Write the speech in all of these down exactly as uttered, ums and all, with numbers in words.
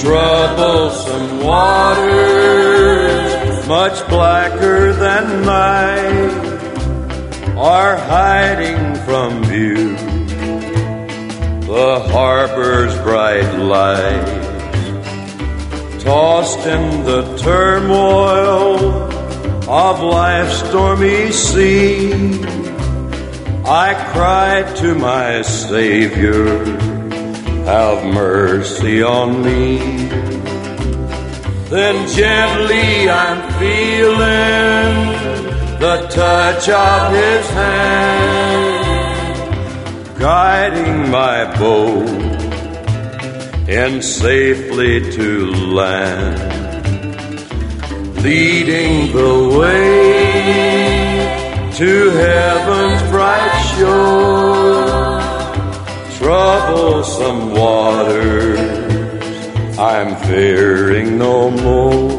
troublesome waters, much blacker than night, are hiding from view the harbor's bright light. Tossed in the turmoil of life's stormy sea, I cried to my Savior, have mercy on me. Then gently I'm feeling the touch of His hand, guiding my boat in safely to land, leading the way to heaven's bright shore. Troublesome waters, I'm fearing no more.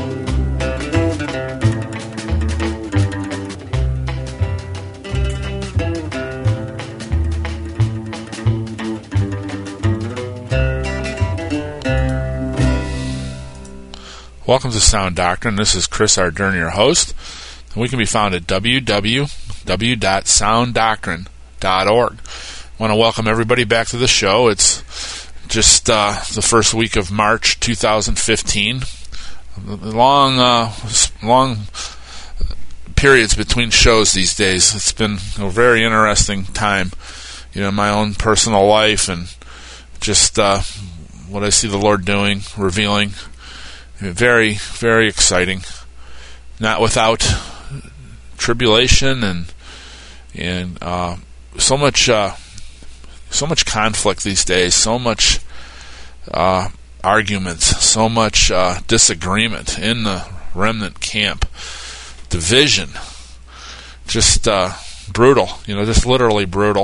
Welcome to Sound Doctrine. This is Chris Ardern, your host. And we can be found at w w w dot sound doctrine dot org. I want to welcome everybody back to the show. It's just uh, the first week of March two thousand fifteen. Long, uh, long periods between shows these days. It's been a very interesting time, you know, in my own personal life and just uh, what I see the Lord doing, revealing. Very, very exciting. Not without tribulation and and uh, so much, uh, so much conflict these days. So much uh, arguments. So much uh, disagreement in the remnant camp. Division. Just uh, brutal. You know, just literally brutal.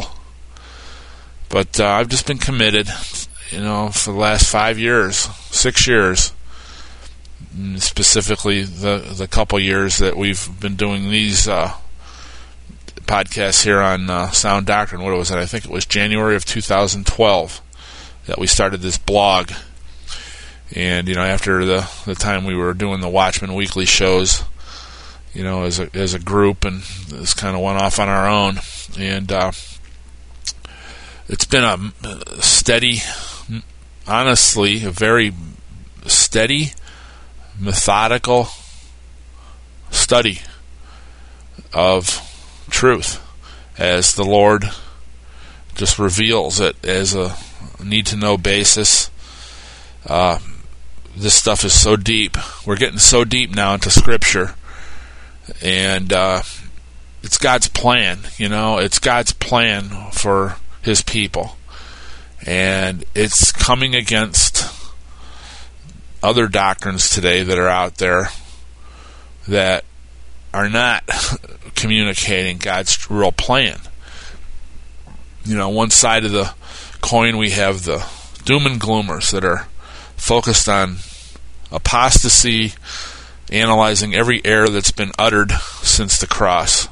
But uh, I've just been committed. You know, for the last five years, six years. Specifically the the couple years that we've been doing these uh, podcasts here on uh, Sound Doctrine. What was it? I think it was January of two thousand twelve that we started this blog. And, you know, after the, the time we were doing the Watchman Weekly shows, you know, as a, as a group, and this kind of went off on our own. And uh, it's been a steady, honestly, a very steady, methodical study of truth as the Lord just reveals it as a need-to-know basis. Uh, this stuff is so deep. We're getting so deep now into Scripture, and uh, it's God's plan. You know, it's God's plan for His people, and it's coming against other doctrines today that are out there that are not communicating God's real plan. You know, one side of the coin we have the doom and gloomers that are focused on apostasy, analyzing every error that's been uttered since the cross,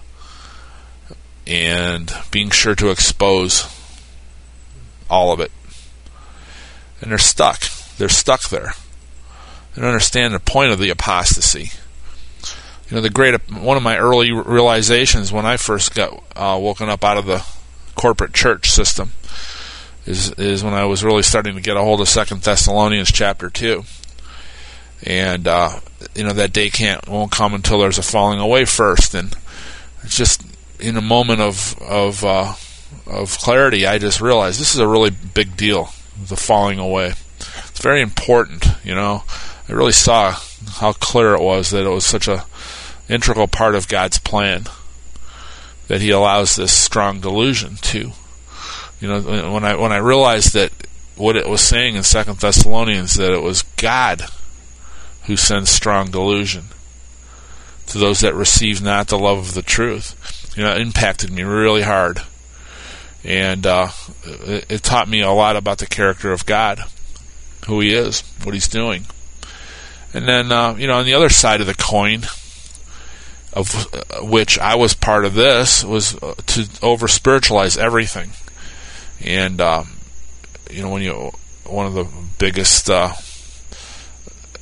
and being sure to expose all of it. And they're stuck. They're stuck there. They don't understand the point of the apostasy. You know, the great one of my early realizations when I first got uh, woken up out of the corporate church system is is when I was really starting to get a hold of Second Thessalonians chapter two, and uh, you know that day can't won't come until there's a falling away first, and it's just in a moment of of uh, of clarity, I just realized this is a really big deal. The falling away, it's very important. You know. I really saw how clear it was that it was such a integral part of God's plan that He allows this strong delusion to. You know, when I when I realized that what it was saying in Second Thessalonians, that it was God who sends strong delusion to those that receive not the love of the truth. You know, it impacted me really hard, and uh, it, it taught me a lot about the character of God, who He is, what He's doing. And then, uh, you know, on the other side of the coin, of uh, which I was part of this, was uh, to over-spiritualize everything. And, um, you know, when you, one of the biggest uh,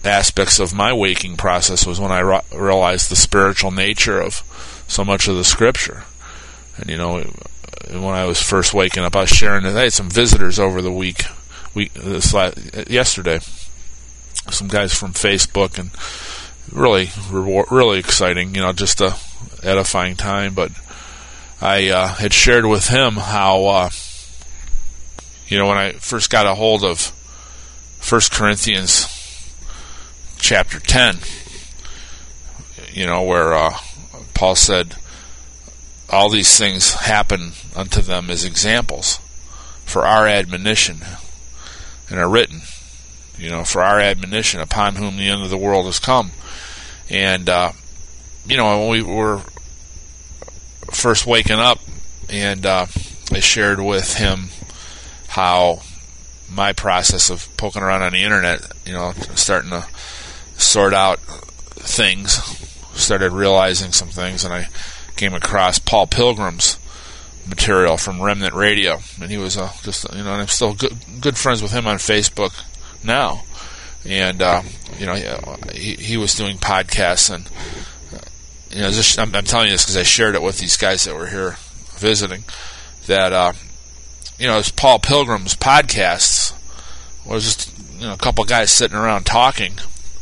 aspects of my waking process was when I ro- realized the spiritual nature of so much of the Scripture. And, you know, when I was first waking up, I was sharing that I had some visitors over the week, week this last, yesterday, some guys from Facebook, and really, really exciting, you know, just a edifying time. But I uh, had shared with him how, uh, you know, when I first got a hold of First Corinthians chapter ten, you know, where uh, Paul said, all these things happen unto them as examples for our admonition, and are written, you know, for our admonition, upon whom the end of the world has come. And, uh, you know, when we were first waking up, and uh, I shared with him how my process of poking around on the internet, you know, starting to sort out things, started realizing some things, and I came across Paul Pilgrim's material from Remnant Radio, and he was uh, just, you know, and I'm still good, good friends with him on Facebook now, and uh, you know, he, he was doing podcasts, and uh, you know, just, I'm, I'm telling you this because I shared it with these guys that were here visiting, that uh, you know, it's Paul Pilgrim's podcasts was just, you know, a couple guys sitting around talking.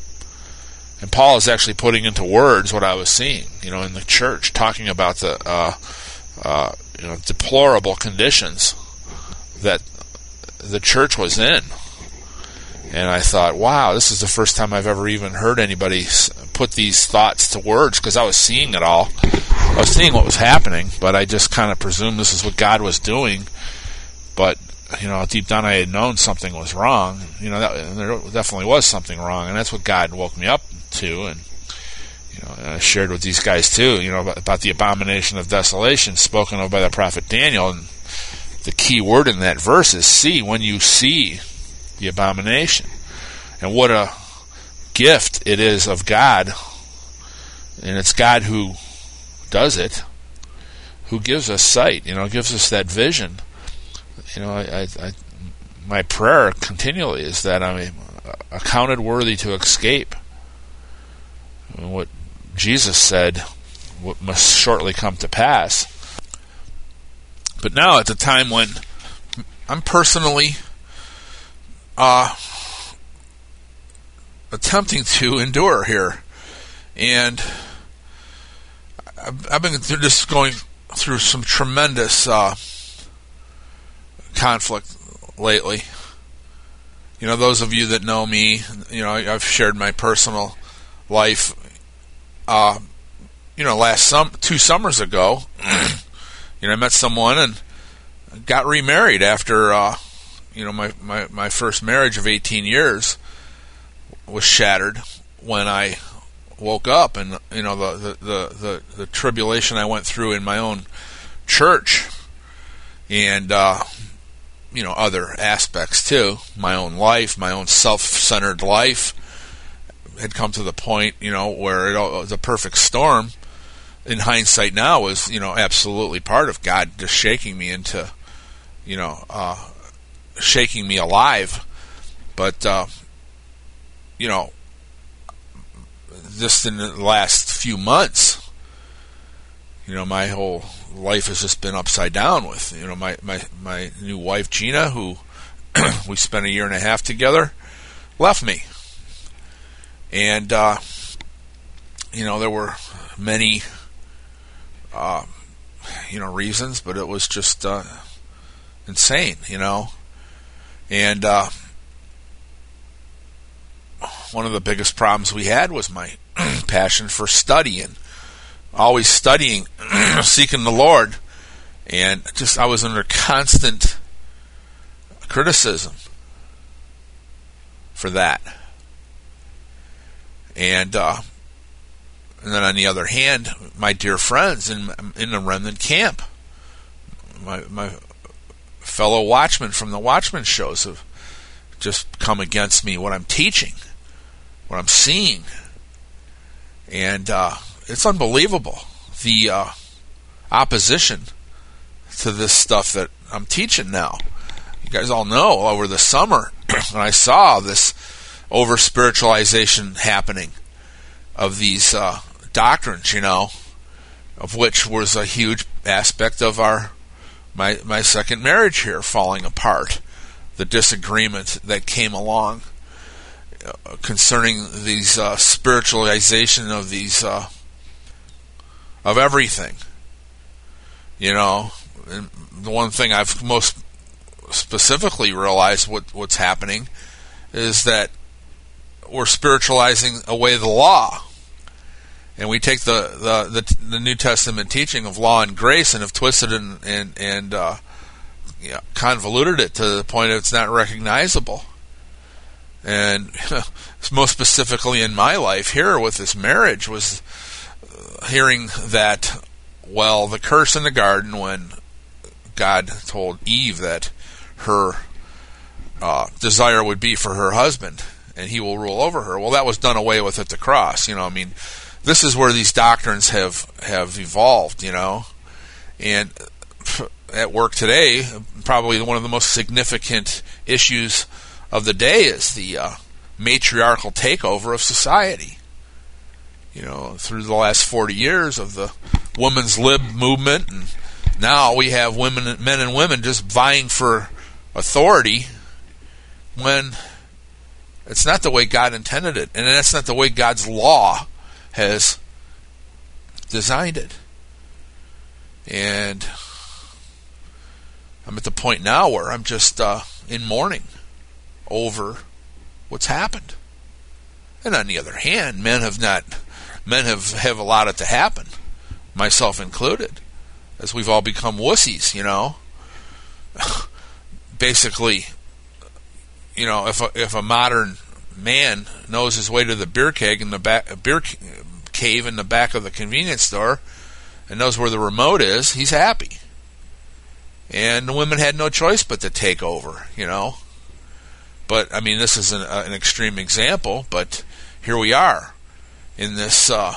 And Paul is actually putting into words what I was seeing, you know, in the church, talking about the uh, uh, you know, deplorable conditions that the church was in. And I thought, wow, this is the first time I've ever even heard anybody put these thoughts to words, because I was seeing it all. I was seeing what was happening, but I just kind of presumed this is what God was doing. But, you know, deep down I had known something was wrong. You know, that, and there definitely was something wrong, and that's what God woke me up to. And, you know, and I shared with these guys too, you know, about, about the abomination of desolation spoken of by the prophet Daniel. And the key word in that verse is see, when you see the abomination. And what a gift it is of God, and it's God who does it, who gives us sight, you know, gives us that vision. You know, I, I, I my prayer continually is that I'm accounted worthy to escape what Jesus said what must shortly come to pass. But now, at the time when I'm personally uh, attempting to endure here, and I've, I've been just going through some tremendous uh, conflict lately. You know, those of you that know me, you know, I've shared my personal life. Uh, you know, last sum two summers ago, you know, I met someone and got remarried after, uh, you know, my, my, my first marriage of eighteen years was shattered when I woke up, and you know, the the, the, the, the tribulation I went through in my own church, and uh, you know, other aspects too, my own life, my own self-centered life, had come to the point, you know, where it all, the perfect storm, in hindsight now, was, you know, absolutely part of God just shaking me into, you know, uh, shaking me alive. But, uh, you know, just in the last few months, you know, my whole life has just been upside down with, you know, my, my, my new wife, Gina, who we spent a year and a half together, left me. And, uh, you know, there were many, uh, you know, reasons, but it was just uh, insane, you know. And uh, one of the biggest problems we had was my passion for studying, always studying, seeking the Lord. And just, I was under constant criticism for that. And uh, and then on the other hand, my dear friends in in the Remnant camp, my my fellow watchmen from the Watchmen shows have just come against me, what I'm teaching, what I'm seeing, and uh, it's unbelievable, the uh, opposition to this stuff that I'm teaching now. You guys all know over the summer when I saw this over spiritualization happening of these uh, doctrines, you know, of which was a huge aspect of our my my second marriage here falling apart. The disagreement that came along uh, concerning these uh, spiritualization of these uh, of everything, you know. And the one thing I've most specifically realized what what's happening is that we're spiritualizing away the law, and we take the the, the, the New Testament teaching of law and grace and have twisted and and, and uh, you know, convoluted it to the point that it's not recognizable. And most specifically in my life here with this marriage was hearing that, well, the curse in the garden when God told Eve that her uh, desire would be for her husband and he will rule over her. Well, that was done away with at the cross. You know, I mean, this is where these doctrines have, have evolved, you know. And at work today, probably one of the most significant issues of the day is the uh, matriarchal takeover of society. You know, through the last forty years of the women's lib movement, and now we have women, men and women just vying for authority when it's not the way God intended it, and that's not the way God's law has designed it. And I'm at the point now where I'm just uh, in mourning over what's happened. And on the other hand, men have not, men have, have allowed it to happen, myself included, as we've all become wussies, you know. Basically, you know, if a, if a modern man knows his way to the beer keg in the back, beer cave in the back of the convenience store, and knows where the remote is, he's happy. And the women had no choice but to take over, you know. But, I mean, this is an, uh, an extreme example, but here we are in this uh,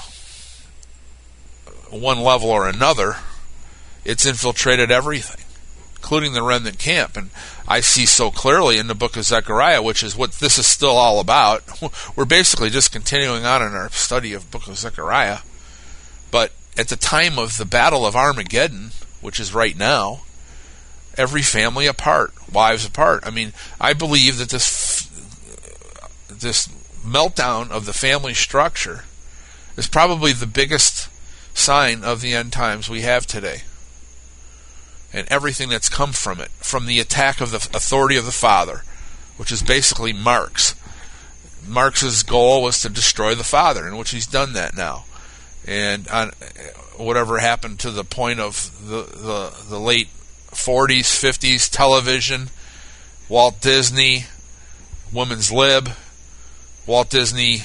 one level or another. It's infiltrated everything, including the remnant camp. And I see so clearly in the book of Zechariah, which is what this is still all about. We're basically just continuing on in our study of the book of Zechariah. But at the time of the Battle of Armageddon, which is right now, every family apart, wives apart. I mean, I believe that this this meltdown of the family structure is probably the biggest sign of the end times we have today. And everything that's come from it, from the attack of the authority of the father, which is basically Marx. Marx's goal was to destroy the father, in which he's done that now. And on whatever happened to the point of the, the, the late forties, fifties, television, Walt Disney, women's lib, Walt Disney.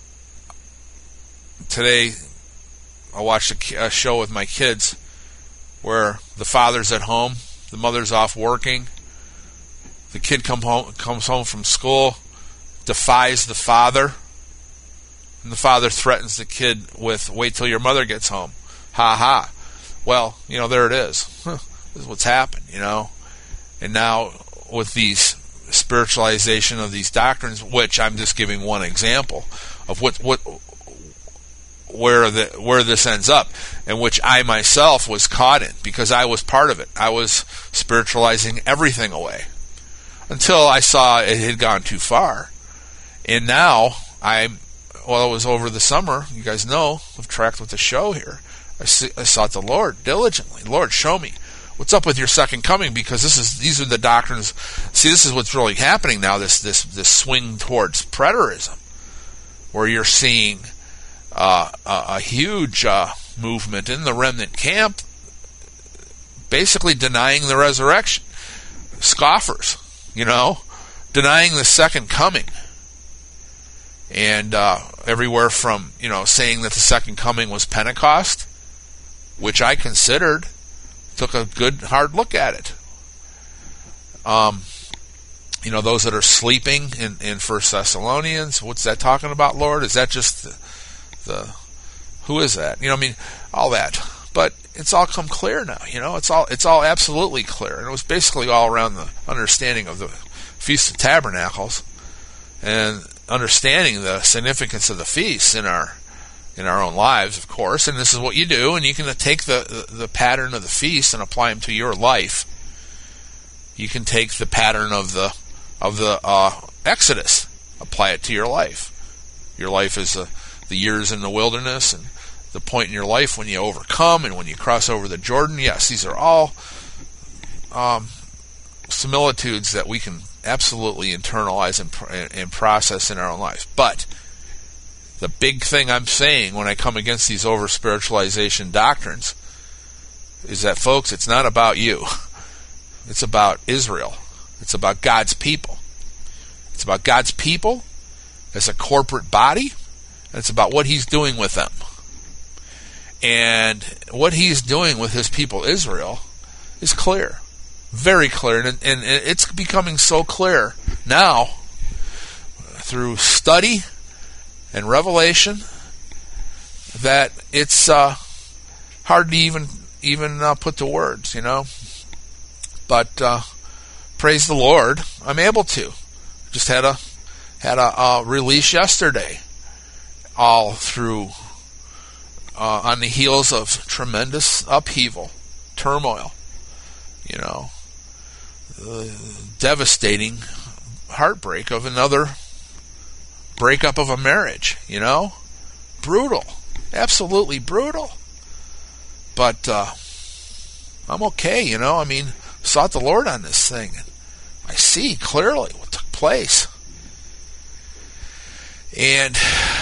Today, I watched a, a show with my kids where the father's at home, the mother's off working, the kid come home, comes home from school, defies the father, and the father threatens the kid with, wait till your mother gets home. Ha ha. Well, you know, there it is. This is what's happened, you know. And now with these spiritualization of these doctrines, which I'm just giving one example of what what where the where this ends up, and which I myself was caught in because I was part of it. I was spiritualizing everything away until I saw it had gone too far. And now I'm well, it was over the summer. You guys know I've tracked with the show here. I, see, I sought the Lord diligently. Lord, show me what's up with your second coming, because this is these are the doctrines. See, this is what's really happening now. This this this swing towards preterism, where you're seeing uh, a, a huge uh, movement in the remnant camp, basically denying the resurrection. Scoffers, you know, denying the second coming, and uh, everywhere from you know saying that the second coming was Pentecost, which I considered. Took a good hard look at it. Um, you know, those that are sleeping in, in First Thessalonians, what's that talking about, Lord? Is that just the, the who is that? You know, I mean, all that. But it's all come clear now. You know, it's all it's all absolutely clear, and it was basically all around the understanding of the Feast of Tabernacles and understanding the significance of the feasts in our in our own lives, of course. And this is what you do, and you can take the the, the pattern of the feast and apply them to your life. You can take the pattern of the of the uh, Exodus, apply it to your life. Your life is uh, the years in the wilderness, and the point in your life when you overcome and when you cross over the Jordan. Yes, these are all um, similitudes that we can absolutely internalize and, and process in our own lives. But the big thing I'm saying when I come against these over-spiritualization doctrines is that, folks, it's not about you. It's about Israel. It's about God's people. It's about God's people as a corporate body, and it's about what He's doing with them. And what He's doing with His people Israel is clear. Very clear. And, and it's becoming so clear now through study and revelation that it's uh, hard to even even uh, put to words, you know. But uh, praise the Lord, I'm able to. Just had a had a uh, release yesterday, all through uh, on the heels of tremendous upheaval, turmoil, you know, the devastating heartbreak of another breakup of a marriage, you know, brutal, absolutely brutal. But uh, I'm okay, you know. I mean, sought the Lord on this thing. I see clearly what took place. And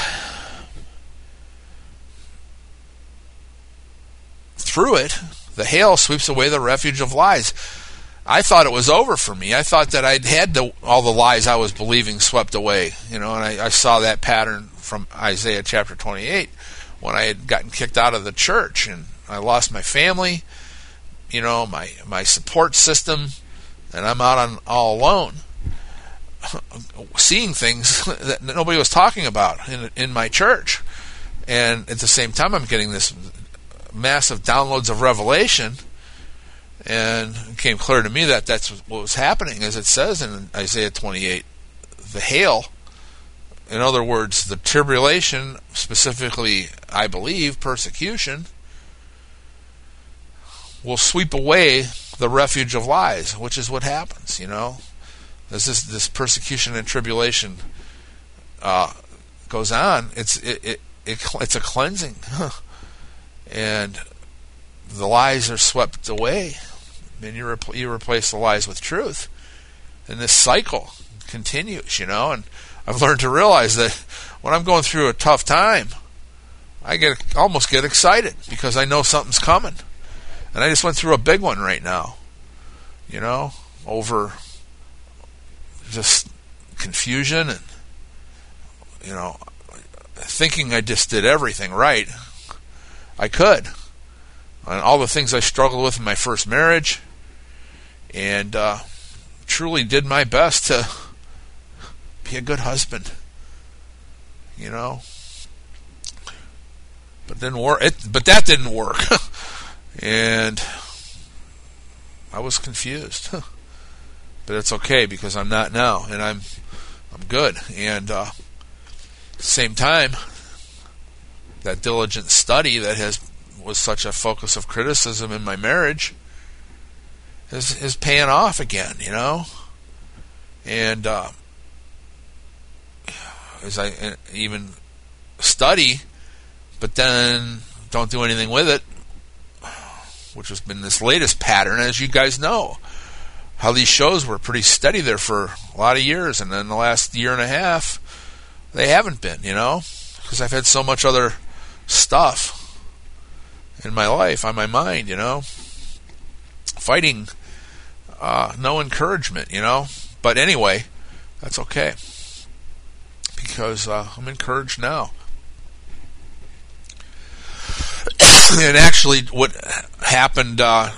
through it, the hail sweeps away the refuge of lies. I thought it was over for me. I thought that I'd had the, all the lies I was believing swept away. You know, and I, I saw that pattern from Isaiah chapter twenty-eight when I had gotten kicked out of the church and I lost my family, you know, my my support system, and I'm out on all alone, seeing things that nobody was talking about in in my church. And at the same time, I'm getting this massive downloads of revelation, and it became clear to me that that's what was happening, as it says in Isaiah twenty-eight. The hail, in other words, the tribulation, specifically, I believe, persecution, will sweep away the refuge of lies, which is what happens, you know. As this this persecution and tribulation uh, goes on, it's it, it, it it's a cleansing, and the lies are swept away, and you repl- you replace the lies with truth, and this cycle continues, you know. And I've learned to realize that when I'm going through a tough time, I get almost get excited because I know something's coming. And I just went through a big one right now, you know, over just confusion and, you know, thinking I just did everything right. I could. And all the things I struggled with in my first marriage, and uh, truly did my best to be a good husband, you know. But didn't work. It, but that didn't work. And I was confused, but it's okay because I'm not now, and I'm I'm good. And uh, same time, that diligent study that has was such a focus of criticism in my marriage is is paying off again, you know. And uh, as I even study, but then don't do anything with it, which has been this latest pattern, as you guys know, how these shows were pretty steady there for a lot of years, and then the last year and a half, they haven't been, you know, because I've had so much other stuff in my life, on my mind, you know, fighting, uh, no encouragement, you know. But anyway, that's okay, because uh, I'm encouraged now. And actually, what happened, uh,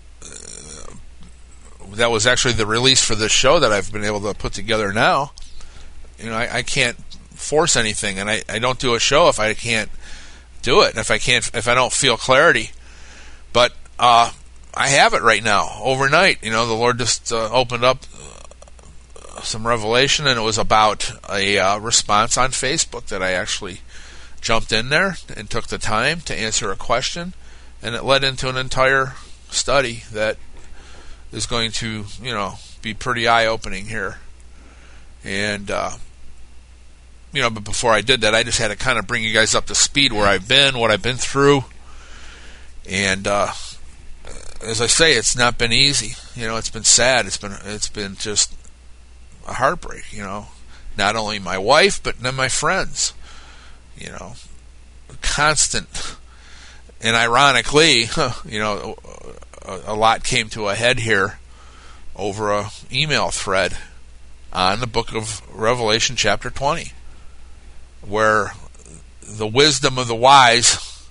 that was actually the release for this show that I've been able to put together now. You know, I, I can't force anything, and I, I don't do a show if I can't do it, if I can't, if I don't feel clarity. But uh, I have it right now, overnight. You know, the Lord just uh, opened up some revelation, and it was about a uh, response on Facebook that I actually jumped in there and took the time to answer a question, and it led into an entire study that is going to, you know, be pretty eye-opening here. And, uh, you know, but before I did that, I just had to kind of bring you guys up to speed where I've been, what I've been through. And, uh, as I say, it's not been easy. You know, it's been sad. It's been, it's been just a heartbreak, you know. Not only my wife, but then my friends. You know, constant. And ironically, you know, a, a lot came to a head here over a email thread on the book of Revelation chapter twenty, where the wisdom of the wise,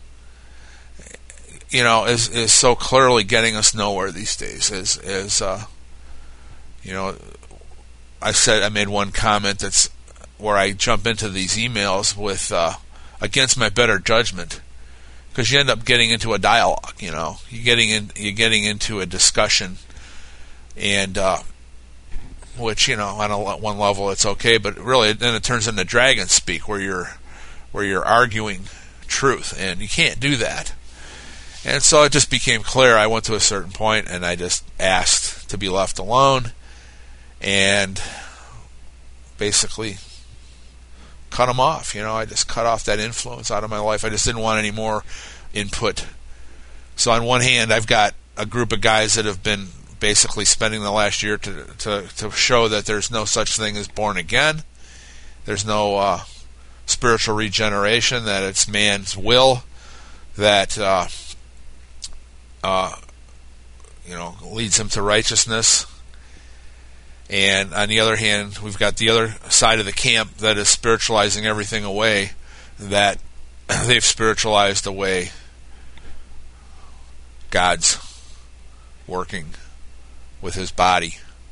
you know, is is so clearly getting us nowhere these days. As as uh, you know, I said I made one comment that's where I jump into these emails with uh, against my better judgment, because you end up getting into a dialogue. You know, you're getting in, you're getting into a discussion, and uh, which, you know, on a, one level it's okay, but really then it turns into dragon speak, where you're where you're arguing truth, and you can't do that. And so it just became clear. I went to a certain point, and I just asked to be left alone, and basically cut them off. You know, I just cut off that influence out of my life. I just didn't want any more input. So on one hand, I've got a group of guys that have been basically spending the last year to to, to show that there's no such thing as born again. There's no uh, spiritual regeneration, that it's man's will that uh, uh, you know, leads him to righteousness. And on the other hand, we've got the other side of the camp that is spiritualizing everything away, that they've spiritualized away God's working with his body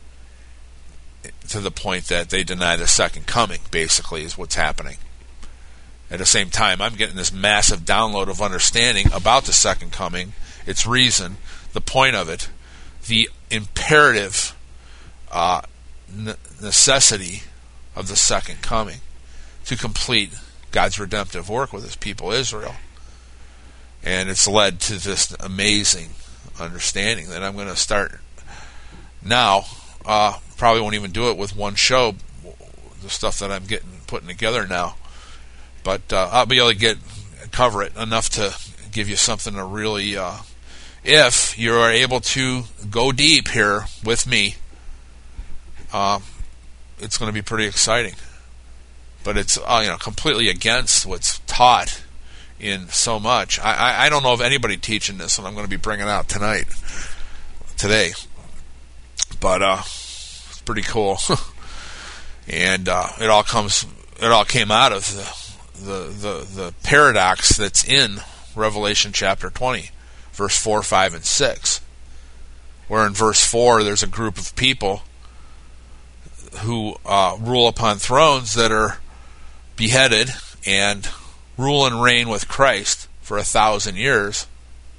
to the point that they deny the second coming, basically, is what's happening. At the same time, I'm getting this massive download of understanding about the second coming, its reason, the point of it, the imperative uh, necessity of the second coming to complete God's redemptive work with his people Israel. And it's led to this amazing understanding that I'm going to start now. Uh, probably won't even do it with one show, the stuff that I'm getting putting together now. But uh, I'll be able to get cover it enough to give you something to really, uh, if you are able to go deep here with me, uh, it's going to be pretty exciting. But it's uh, you know, completely against what's taught in so much. I, I, I don't know of anybody teaching this, and I'm going to be bringing out tonight, today. But uh, it's pretty cool, and uh, it all comes, it all came out of the, the the the paradox that's in Revelation chapter twenty, verse four, five, and six. Where in verse four, there's a group of people who uh, rule upon thrones that are beheaded and rule and reign with Christ for a thousand years.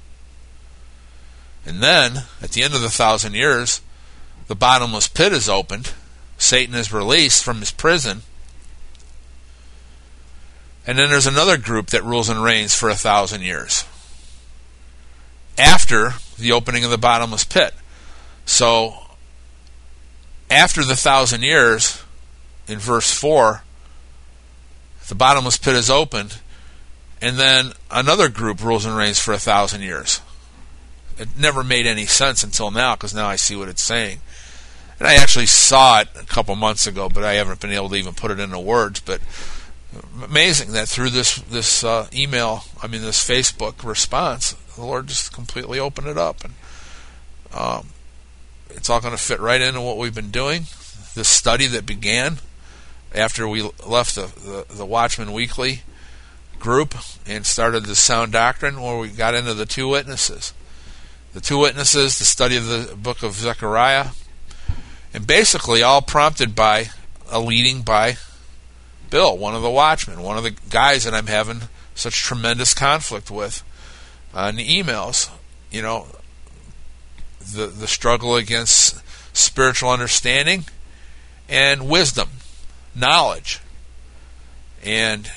And then, at the end of the thousand years, the bottomless pit is opened. Satan is released from his prison. And then there's another group that rules and reigns for a thousand years after the opening of the bottomless pit. So, after the thousand years, in verse four, the bottomless pit is opened, and then another group rules and reigns for a thousand years. It never made any sense until now, because now I see what it's saying. And I actually saw it a couple months ago, but I haven't been able to even put it into words. But amazing that through this this uh, email, I mean this Facebook response, the Lord just completely opened it up, and um, it's all going to fit right into what we've been doing. This study that began after we left the, the, the Watchman Weekly group and started the Sound Doctrine, where we got into the two witnesses. The two witnesses, the study of the book of Zechariah, and basically all prompted by a leading by Bill, one of the watchmen, one of the guys that I'm having such tremendous conflict with on the emails. You know, the the struggle against spiritual understanding and wisdom, knowledge, and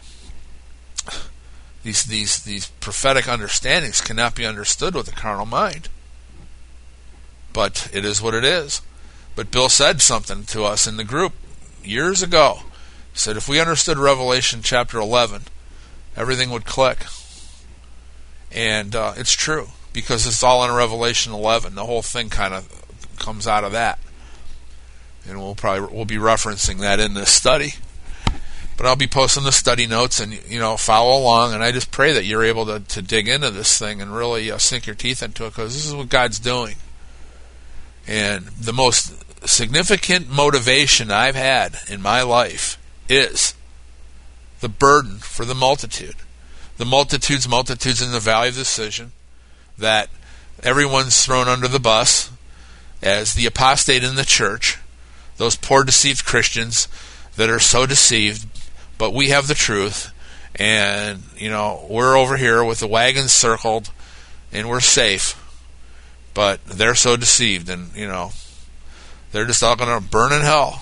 these these these prophetic understandings cannot be understood with the carnal mind. But it is what it is. But Bill said something to us in the group years ago. He said if we understood Revelation chapter eleven, everything would click. And uh, it's true, because it's all in Revelation eleven. The whole thing kind of comes out of that. And we'll probably we'll be referencing that in this study. But I'll be posting the study notes, and you know, follow along. And I just pray that you're able to, to dig into this thing and really uh, sink your teeth into it, because this is what God's doing. And the most significant motivation I've had in my life is the burden for the multitude. The multitudes, multitudes in the valley of decision, that everyone's thrown under the bus as the apostate in the church, those poor deceived Christians that are so deceived, but we have the truth, and you know, we're over here with the wagons circled, and we're safe, but they're so deceived, and you know, they're just all going to burn in hell.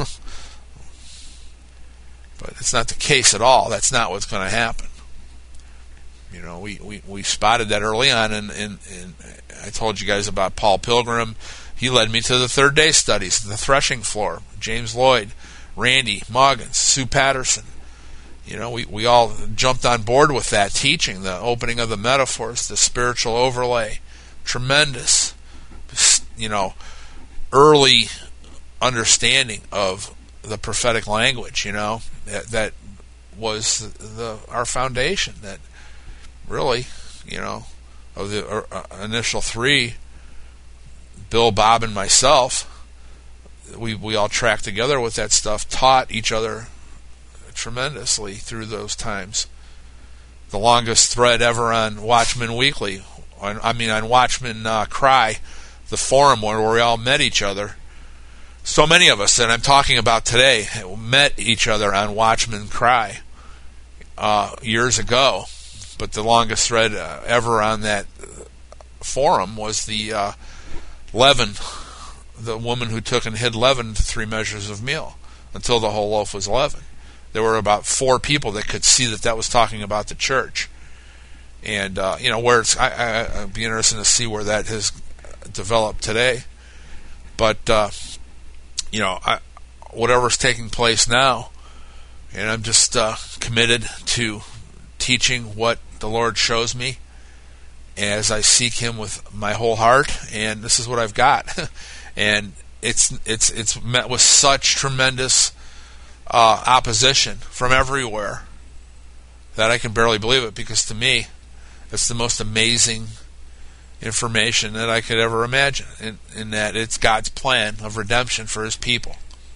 But it's not the case at all. That's not what's going to happen. You know, we, we, we spotted that early on, and, and, and I told you guys about Paul Pilgrim. He led me to the third day studies, the threshing floor. James Lloyd, Randy Moggins, Sue Patterson. You know, we, we all jumped on board with that teaching, the opening of the metaphors, the spiritual overlay. Tremendous, you know, early understanding of the prophetic language, you know, that, that was the, the our foundation. That really, you know, of the uh, initial three, Bill, Bob, and myself, we we all tracked together with that stuff, taught each other tremendously through those times. The longest thread ever on Watchman Weekly, on, I mean on Watchman uh, Cry, the forum where we all met each other. So many of us that I'm talking about today met each other on Watchman Cry uh, years ago. But the longest thread uh, ever on that forum was the uh, leaven, the woman who took and hid leaven to three measures of meal until the whole loaf was leavened. There were about four people that could see that that was talking about the church. And, uh, you know, where it's, I, I, I'd be interested to see where that has developed today. But, uh, you know, I, whatever's taking place now, and I'm just uh, committed to teaching what the Lord shows me as I seek Him with my whole heart, and this is what I've got. And it's it's it's met with such tremendous uh, opposition from everywhere that I can barely believe it, because to me, it's the most amazing information that I could ever imagine, in, in that it's God's plan of redemption for His people.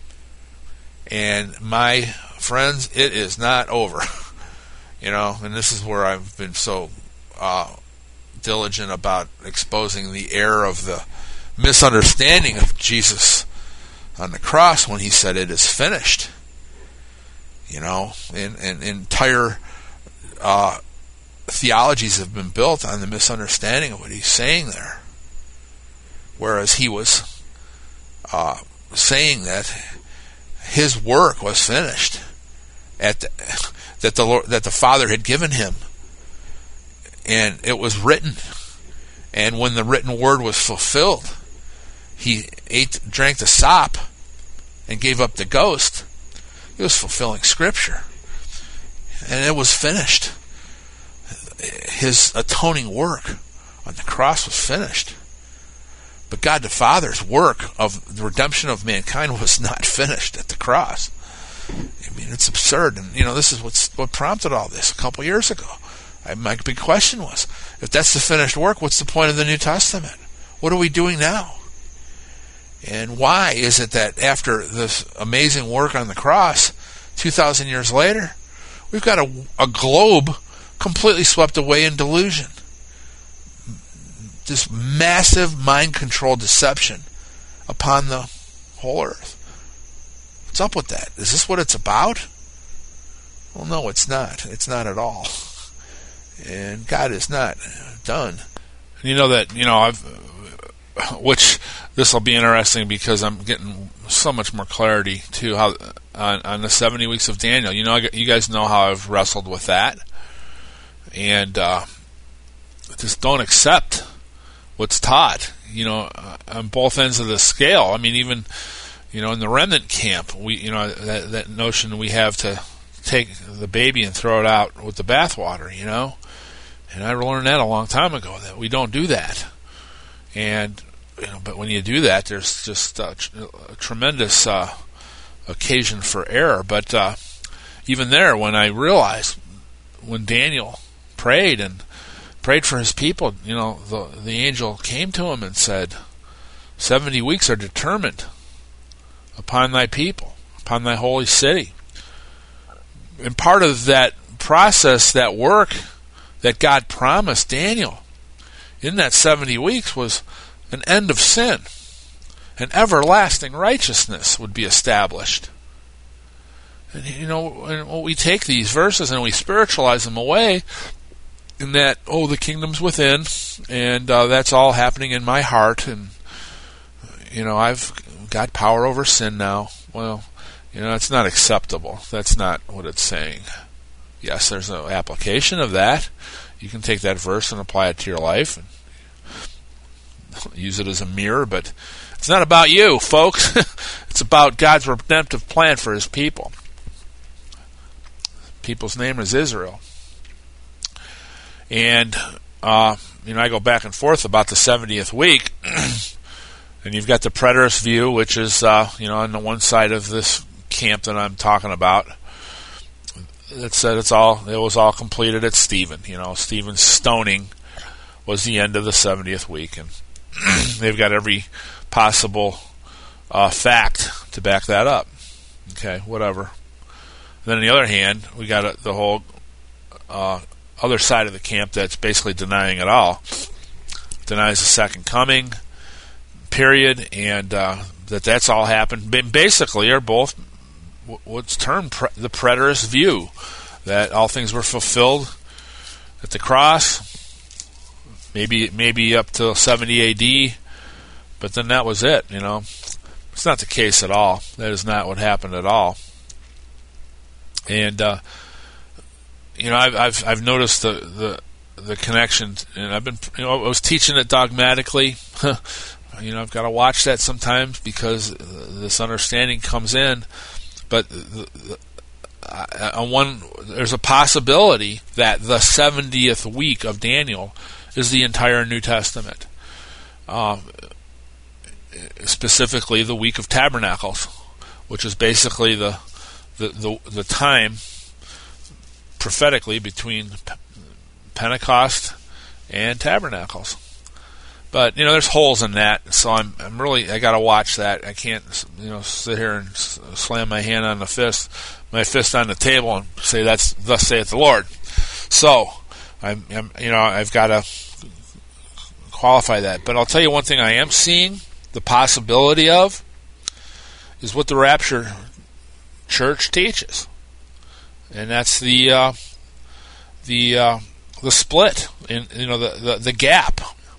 And my friends, it is not over. You know, and this is where I've been so uh, diligent about exposing the error of the misunderstanding of Jesus on the cross when He said, "It is finished." You know, and, and entire uh, theologies have been built on the misunderstanding of what He's saying there. Whereas He was uh, saying that His work was finished, at the, that the Lord, that the Father had given Him, and it was written. And when the written word was fulfilled, He ate, drank the sop, and gave up the ghost. He was fulfilling Scripture, and it was finished. His atoning work on the cross was finished. But God the Father's work of the redemption of mankind was not finished at the cross. I mean, it's absurd. And, you know, this is what's, what prompted all this a couple years ago. I, my big question was, if that's the finished work, what's the point of the New Testament? What are we doing now? And why is it that after this amazing work on the cross, two thousand years later, we've got a, a globe completely swept away in delusion? This massive mind-controlled deception upon the whole earth. What's up with that? Is this what it's about? Well, no, it's not. It's not at all. And God is not done. You know that, you know, I've, which this will be interesting because I'm getting so much more clarity to how on, on the seventy weeks of Daniel. You know, you guys know how I've wrestled with that, and uh, just don't accept what's taught. You know, uh, on both ends of the scale. I mean, even you know, in the remnant camp, we you know that, that notion we have to take the baby and throw it out with the bathwater. You know, and I learned that a long time ago that we don't do that, and. You know, but when you do that, there's just uh, a tremendous uh, occasion for error. But uh, even there, when I realized, when Daniel prayed and prayed for his people, you know, the the angel came to him and said, seventy weeks are determined upon thy people, upon thy holy city. And part of that process, that work that God promised Daniel in that seventy weeks was an end of sin. An everlasting righteousness would be established. And you know, and we take these verses and we spiritualize them away in that, oh, the kingdom's within, and uh, that's all happening in my heart, and you know, I've got power over sin now. Well, you know, it's not acceptable. That's not what it's saying. Yes, there's an application of that. You can take that verse and apply it to your life and use it as a mirror, but it's not about you, folks. It's about God's redemptive plan for his people. People's name is Israel. And, uh, you know, I go back and forth about the seventieth week, and you've got the preterist view, which is, uh, you know, on the one side of this camp that I'm talking about. It said it's all, it was all completed at Stephen. You know, Stephen's stoning was the end of the seventieth week, and they've got every possible uh, fact to back that up. Okay, whatever. Then on the other hand, we got uh, the whole uh, other side of the camp that's basically denying it all. Denies the second coming, period, and uh, that that's all happened. Basically, are both what's termed pre- the preterist view, that all things were fulfilled at the cross. Maybe maybe up to seventy A D, but then that was it, you know. It's not the case at all. That is not what happened at all. And, uh, you know, I've, I've I've noticed the, the the connection, and I've been, you know, I was teaching it dogmatically. You know, I've got to watch that sometimes because this understanding comes in. But the, the, uh, on one, there's a possibility that the seventieth week of Daniel is the entire New Testament, uh, specifically the week of Tabernacles, which is basically the the the, the time prophetically between P- Pentecost and Tabernacles. But you know, there's holes in that, so I'm I'm really I got to watch that. I can't you know sit here and s- slam my hand on the fist, my fist on the table, and say that's thus saith the Lord. So. I'm, I'm, you know, I've got to qualify that. But I'll tell you one thing I am seeing the possibility of is what the Rapture Church teaches, and that's the uh, the uh, the split, in you know, the, the the gap.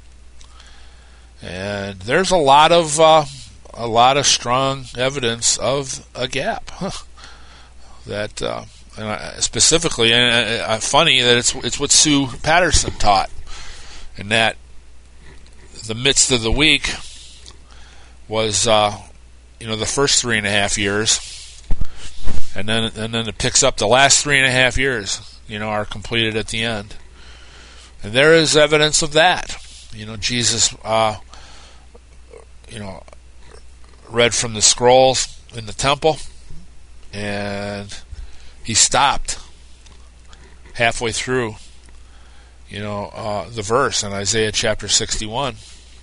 And there's a lot of uh, a lot of strong evidence of a gap that. Uh, And I, specifically, and uh, funny that it's it's what Sue Patterson taught, and that the midst of the week was, uh, you know, the first three and a half years, and then and then it picks up the last three and a half years. You know, are completed at the end, and there is evidence of that. You know, Jesus, uh, you know, read from the scrolls in the temple, and he stopped halfway through, you know, uh, the verse in Isaiah chapter sixty-one.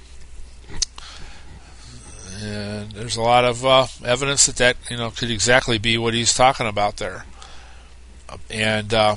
And there's a lot of uh, evidence that that, you know, could exactly be what he's talking about there. And, uh,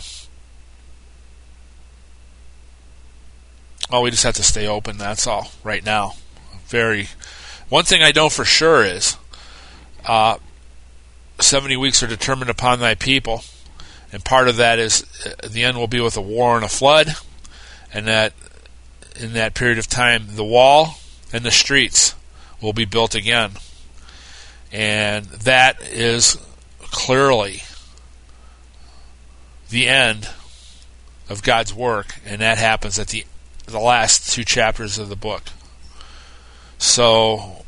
oh, we just have to stay open, that's all, right now. Very. One thing I know for sure is, uh, seventy weeks are determined upon thy people, and part of that is uh, the end will be with a war and a flood, and that in that period of time the wall and the streets will be built again. And that is clearly the end of God's work, and that happens at the the last two chapters of the book. So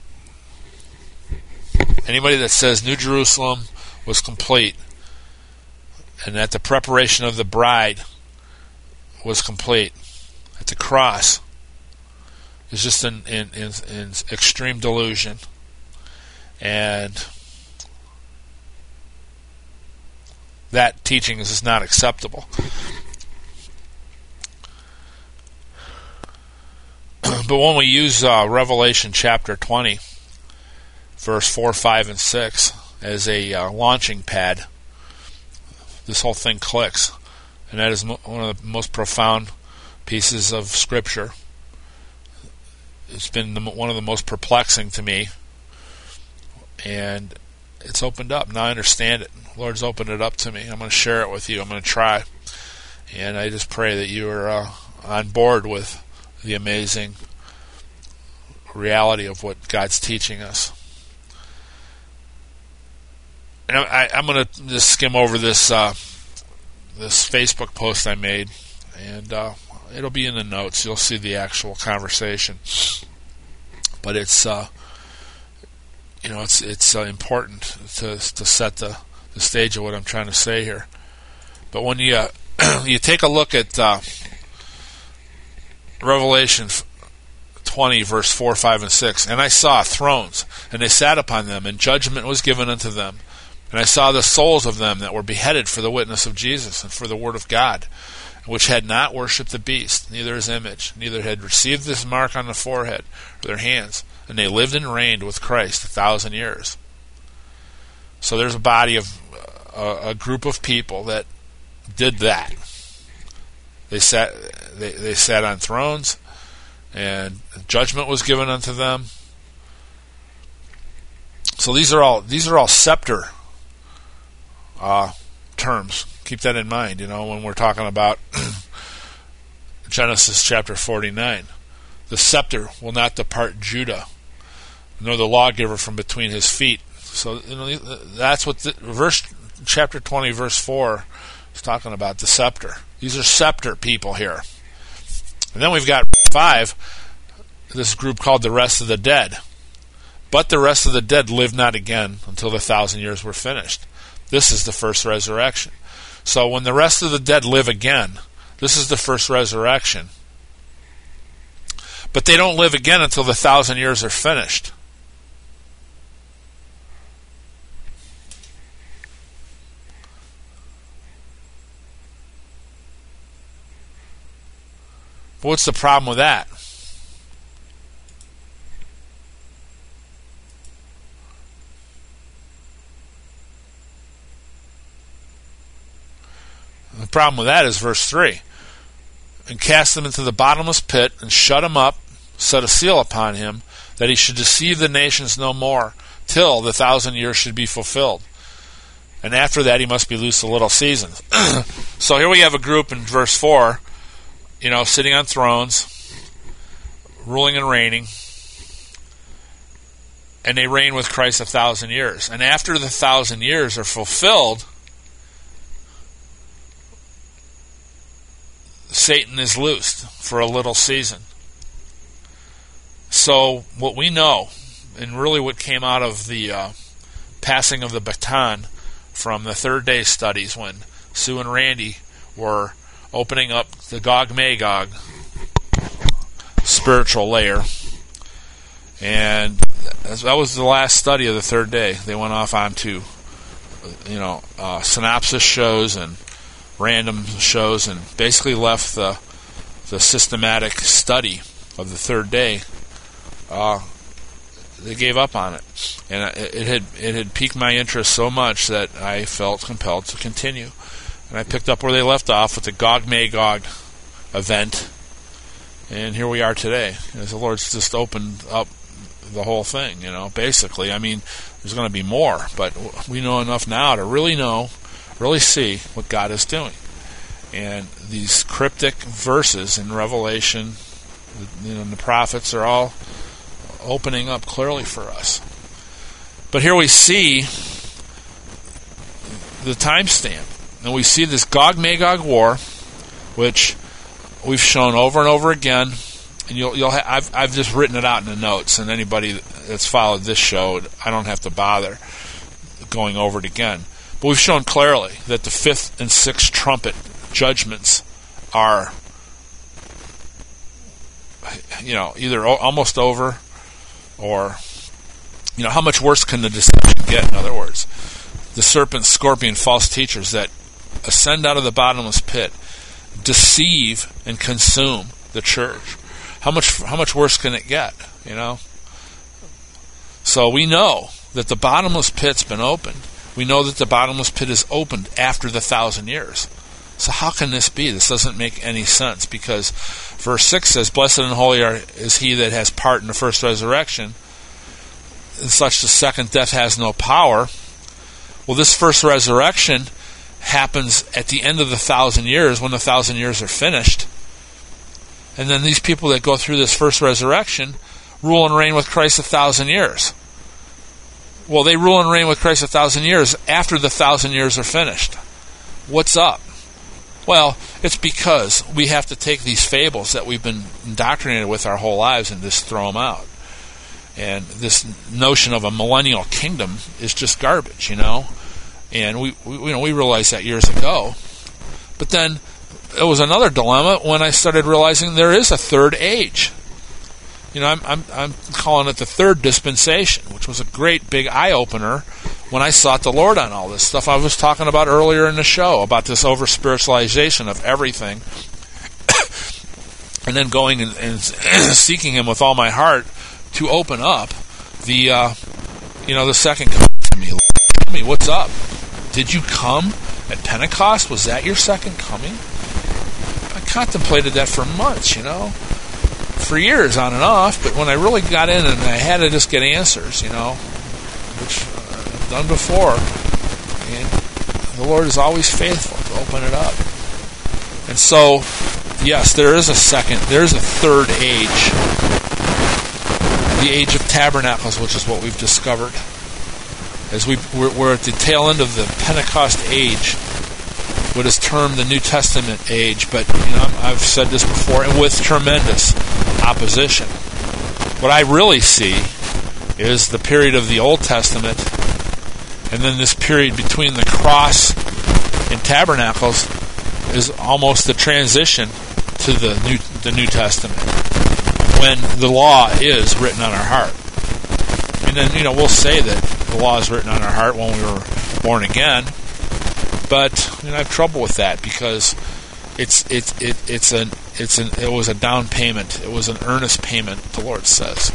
anybody that says New Jerusalem was complete and that the preparation of the bride was complete at the cross is just in, in, in, in extreme delusion. And that teaching is just not acceptable. But when we use uh, Revelation chapter twenty, verse four, five, and six as a uh, launching pad, this whole thing clicks. And that is mo- one of the most profound pieces of Scripture. It's been the, one of the most perplexing to me. And it's opened up. Now I understand it. The Lord's opened it up to me. I'm going to share it with you. I'm going to try. And I just pray that you are uh, on board with the amazing reality of what God's teaching us. And I, I'm going to just skim over this uh, this Facebook post I made, and uh, it'll be in the notes. You'll see the actual conversation. But it's uh, you know it's it's uh, important to to set the, the stage of what I'm trying to say here. But when you uh, you take a look at uh, Revelation twenty, verse four, five, and six, and I saw thrones, and they sat upon them, and judgment was given unto them. And I saw the souls of them that were beheaded for the witness of Jesus and for the word of God, which had not worshipped the beast, neither his image, neither had received this mark on the forehead or their hands. And they lived and reigned with Christ a thousand years. So there's a body of, uh, a group of people that did that. They sat, they, they sat on thrones, and judgment was given unto them. So these are all these are all scepter uh, terms. Keep that in mind, you know, when we're talking about Genesis chapter forty-nine. The scepter will not depart Judah, nor the lawgiver from between his feet. So you know that's what the, verse chapter twenty, verse four is talking about. The scepter. These are scepter people here. And then we've got five, this group called the rest of the dead. But the rest of the dead lived not again until the thousand years were finished. This is the first resurrection. So when the rest of the dead live again, this is the first resurrection. But they don't live again until the thousand years are finished. But what's the problem with that? The problem with that is verse three. And cast them into the bottomless pit, and shut him up, set a seal upon him, that he should deceive the nations no more, till the thousand years should be fulfilled. And after that he must be loosed a little season. So here we have a group in verse four, you know, sitting on thrones, ruling and reigning, and they reign with Christ a thousand years. And after the thousand years are fulfilled, Satan is loosed for a little season. So what we know, and really what came out of the uh, passing of the baton from the third day studies when Sue and Randy were opening up the Gog-Magog spiritual layer, and that was the last study of the third day. They went off onto, you know, uh, synopsis shows and random shows, and basically left the the systematic study of the third day. Uh, they gave up on it, and it, it had it had piqued my interest so much that I felt compelled to continue. And I picked up where they left off with the Gog-Magog event, and here we are today. As the Lord's just opened up the whole thing, you know. Basically, I mean, there's going to be more, but we know enough now to really know. Really see what God is doing. And these cryptic verses in Revelation, you know, the prophets are all opening up clearly for us. But here we see the timestamp, and we see this Gog-Magog war, which we've shown over and over again. And you'll, you'll ha- I've, I've just written it out in the notes, and anybody that's followed this show, I don't have to bother going over it again. But we've shown clearly that the fifth and sixth trumpet judgments are, you know, either o- almost over, or, you know, how much worse can the deception get? In other words, the serpent, scorpion, false teachers that ascend out of the bottomless pit, deceive and consume the church. How much how much worse can it get, you know? So we know that the bottomless pit's been opened. We know that the bottomless pit is opened after the thousand years. So how can this be? This doesn't make any sense, because verse six says, "Blessed and holy are, is he that has part in the first resurrection, and such the second death has no power." Well, this first resurrection happens at the end of the thousand years, when the thousand years are finished. And then these people that go through this first resurrection rule and reign with Christ a thousand years. Well, they rule and reign with Christ a thousand years after the thousand years are finished. What's up? Well, it's because we have to take these fables that we've been indoctrinated with our whole lives and just throw them out. And this notion of a millennial kingdom is just garbage, you know. And we, we you know, we realized that years ago. But then it was another dilemma when I started realizing there is a third age. You know, I'm I'm I'm calling it the third dispensation, which was a great big eye opener when I sought the Lord on all this stuff I was talking about earlier in the show, about this over spiritualization of everything, and then going and, and seeking Him with all my heart to open up the uh, you know the second coming to me. Tell me, what's up? Did you come at Pentecost? Was that your second coming? I contemplated that for months, you know, for years on and off, but when I really got in and I had to just get answers, you know, which uh, I've done before, and the Lord is always faithful to open it up. And so, yes, there is a second, there is a third age, the age of tabernacles, which is what we've discovered. As we, we're, we're at the tail end of the Pentecost age, what is termed the New Testament age, but you know, I've said this before, and with tremendous opposition. What I really see is the period of the Old Testament, and then this period between the cross and tabernacles is almost the transition to the New, the New Testament, when the law is written on our heart. And then, you know, we'll say that the law is written on our heart when we were born again, but you know, I have trouble with that, because it's it's it, it's an it's an it was a down payment. It was an earnest payment. The Lord says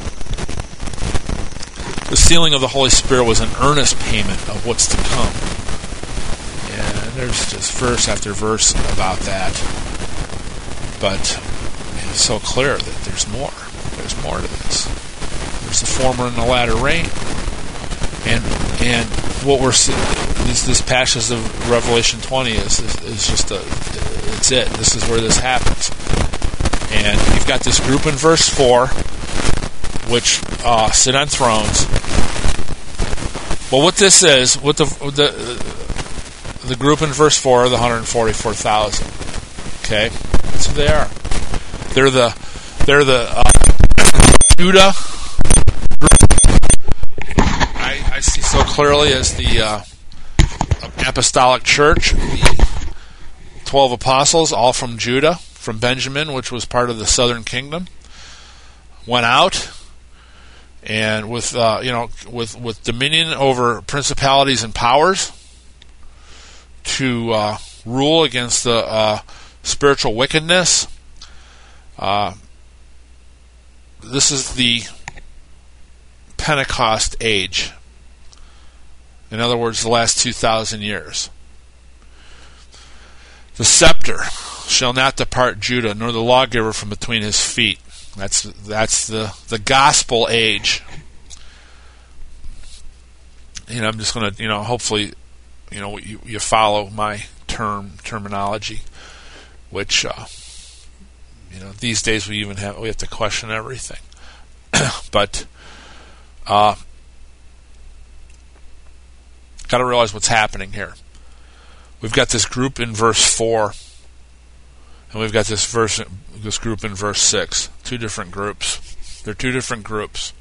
the sealing of the Holy Spirit was an earnest payment of what's to come. And there's just verse after verse about that, but it's so clear that there's more. There's more to this. There's the former and the latter rain, and and what we're seeing, this, this passage of Revelation twenty is, is is just a, it's it. This is where this happens, and you've got this group in verse four, which uh, sit on thrones. Well, what this is, what the the the group in verse four are the one hundred forty-four thousand. Okay, that's who they are. They're the they're the uh, Judah. I, I see so clearly as the uh, apostolic church, the twelve apostles, all from Judah, from Benjamin, which was part of the southern kingdom, went out and with uh, you know with with dominion over principalities and powers to uh, rule against the uh, spiritual wickedness. Uh, this is the Pentecost age. In other words, the last two thousand years. The scepter shall not depart Judah, nor the lawgiver from between his feet. That's that's the, the gospel age. You know, I'm just going to, you know, hopefully, you know, you, you follow my term terminology, which, uh, you know, these days we even have we have to question everything. But Uh, got to realize what's happening here. We've got this group in verse four, and we've got this verse, this group in verse six. Two different groups. They're two different groups.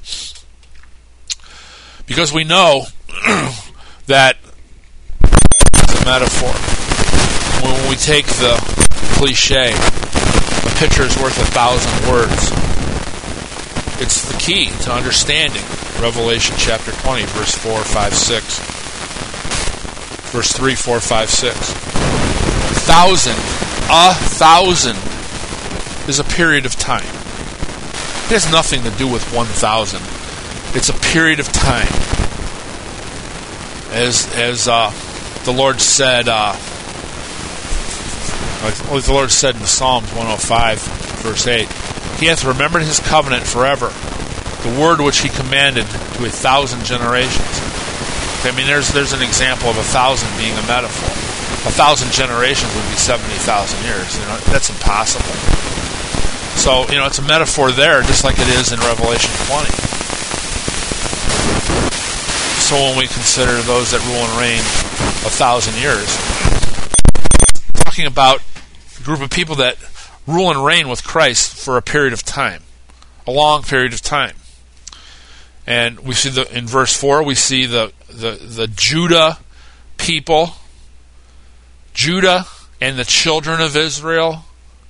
Because we know that it's a metaphor. When we take the cliche, a picture is worth a thousand words. It's the key to understanding Revelation chapter twenty, verse four, five, six. Verse three, four, five, six. A thousand, a thousand is a period of time. It has nothing to do with one thousand. It's a period of time. As as uh, the Lord said, uh, like the Lord said in Psalms one oh five, verse eight, He hath remembered His covenant forever, the word which He commanded to a thousand generations. I mean, there's there's an example of a thousand being a metaphor. A thousand generations would be seventy thousand years. You know, that's impossible. So, you know, it's a metaphor there, just like it is in Revelation twenty. So when we consider those that rule and reign a thousand years, we're talking about a group of people that rule and reign with Christ for a period of time, a long period of time. And we see the in verse four, we see the the, the Judah people, Judah and the children of Israel,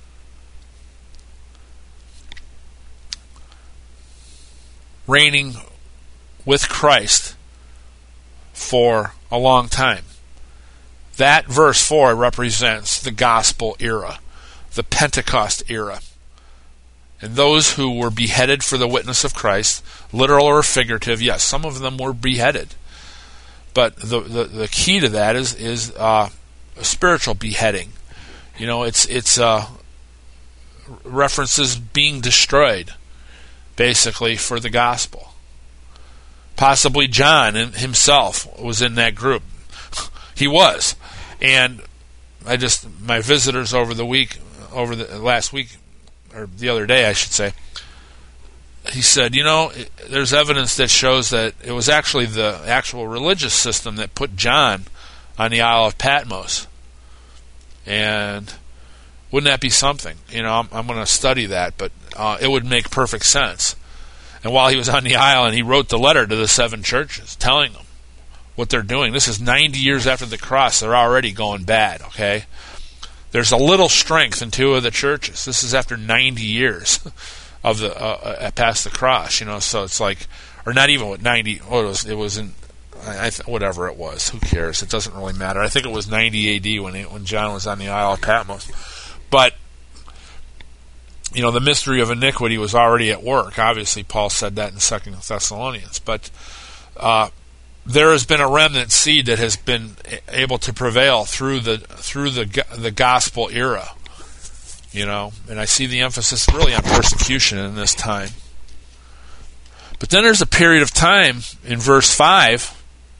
reigning with Christ for a long time. That verse four represents the gospel era, the Pentecost era. And those who were beheaded for the witness of Christ, literal or figurative, yes, some of them were beheaded. But the the, the key to that is is uh, a spiritual beheading. You know, it's it's uh, references being destroyed, basically, for the gospel. Possibly John himself was in that group. He was, and I just my visitors over the week, over the last week. Or the other day, I should say, he said, you know, there's evidence that shows that it was actually the actual religious system that put John on the Isle of Patmos. And wouldn't that be something? You know, I'm, I'm going to study that, but uh, it would make perfect sense. And while he was on the island, he wrote the letter to the seven churches, telling them what they're doing. This is ninety years after the cross. They're already going bad, okay? There's a little strength in two of the churches. This is after ninety years of the uh, uh, past the cross, you know. So it's like, or not even with ninety. Oh, it was. It was in I th- whatever it was. Who cares? It doesn't really matter. I think it was ninety A D when he, when John was on the Isle of Patmos. But you know, the mystery of iniquity was already at work. Obviously, Paul said that in Second Thessalonians. But uh, there has been a remnant seed that has been able to prevail through the through the the gospel era, you know, and I see the emphasis really on persecution in this time. But then there's a period of time in verse five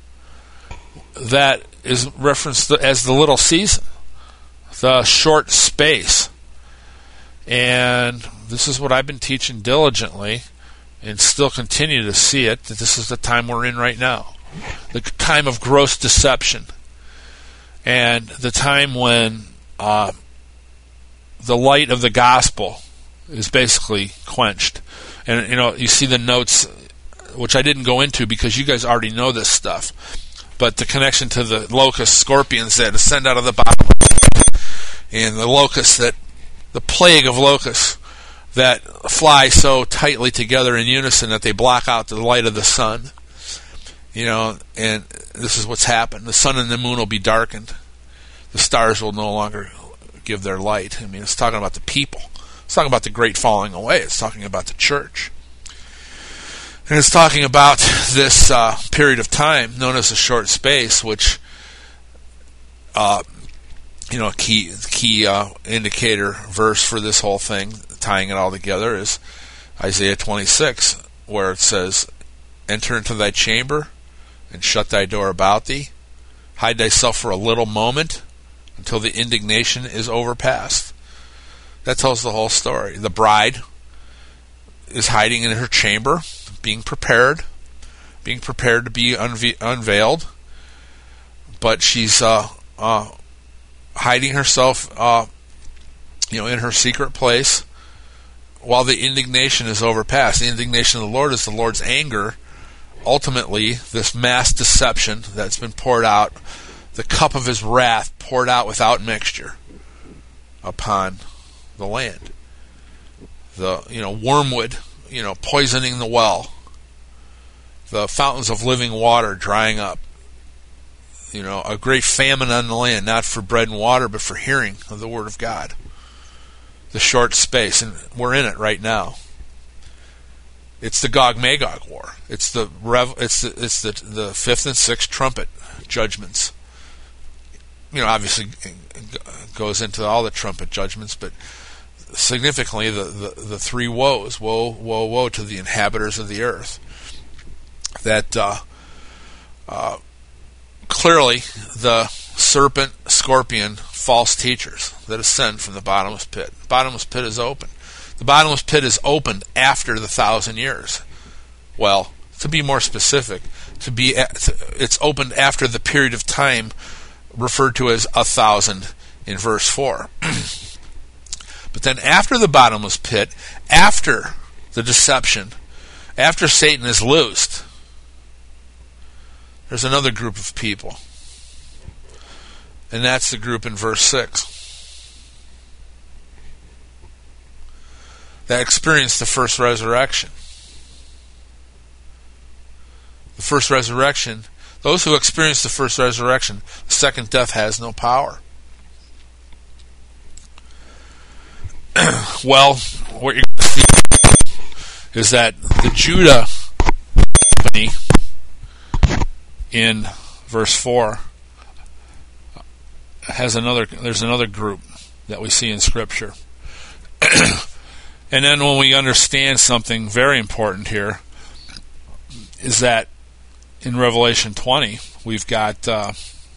that is referenced as the little season, the short space, and this is what I've been teaching diligently, and still continue to see it. That this is the time we're in right now. The time of gross deception, and the time when uh, the light of the gospel is basically quenched. And you know, you see the notes, which I didn't go into because you guys already know this stuff, but the connection to the locust scorpions that ascend out of the bottom, and the locusts that, the plague of locusts that fly so tightly together in unison that they block out the light of the sun. You know, and this is what's happened. The sun and the moon will be darkened. The stars will no longer give their light. I mean, it's talking about the people. It's talking about the great falling away. It's talking about the church. And it's talking about this uh, period of time known as a short space, which, uh, you know, a key, key uh, indicator verse for this whole thing, tying it all together, is Isaiah twenty-six, where it says, "Enter into thy chamber, and shut thy door about thee. Hide thyself for a little moment, until the indignation is overpast." That tells the whole story. The bride is hiding in her chamber, being prepared being prepared to be unve- unveiled, but she's uh, uh, hiding herself, uh, you know, in her secret place, while the indignation is overpassed. The indignation of the Lord is the Lord's anger. Ultimately, this mass deception that's been poured out, the cup of his wrath poured out without mixture upon the land. The, you know, wormwood, you know, poisoning the well. The fountains of living water drying up. You know, a great famine on the land, not for bread and water, but for hearing of the Word of God. The short space, and we're in it right now. It's the Gog-Magog war. It's the rev, it's the it's the the fifth and sixth trumpet judgments. You know, obviously it goes into all the trumpet judgments, but significantly the, the, the three woes, woe, woe, woe to the inhabitants of the earth. That uh, uh, clearly the serpent, scorpion, false teachers that ascend from the bottomless pit. The bottomless pit is open. The bottomless pit is opened after the thousand years. Well, to be more specific, to be it's opened after the period of time referred to as a thousand in verse four. But then after the bottomless pit, after the deception, after Satan is loosed, there's another group of people. And that's the group in verse six. That experienced the first resurrection. The first resurrection, those who experience the first resurrection, the second death has no power. Well, what you're going to see is that the Judah company in verse four has another, there's another group that we see in Scripture. And then when we understand something very important here, is that in Revelation twenty, we've got uh,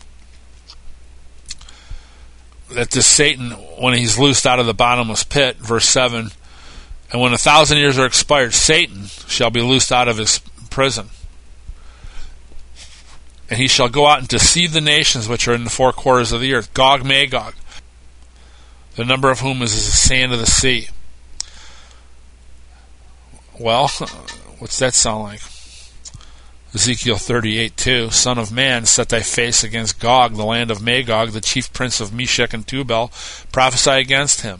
that this Satan, when he's loosed out of the bottomless pit, verse seven, and when a thousand years are expired, Satan shall be loosed out of his prison. And he shall go out and deceive the nations which are in the four quarters of the earth, Gog, Magog, the number of whom is as the sand of the sea. Well, what's that sound like? Ezekiel thirty-eight two, Son of man, set thy face against Gog, the land of Magog, the chief prince of Meshech and Tubal, prophesy against him.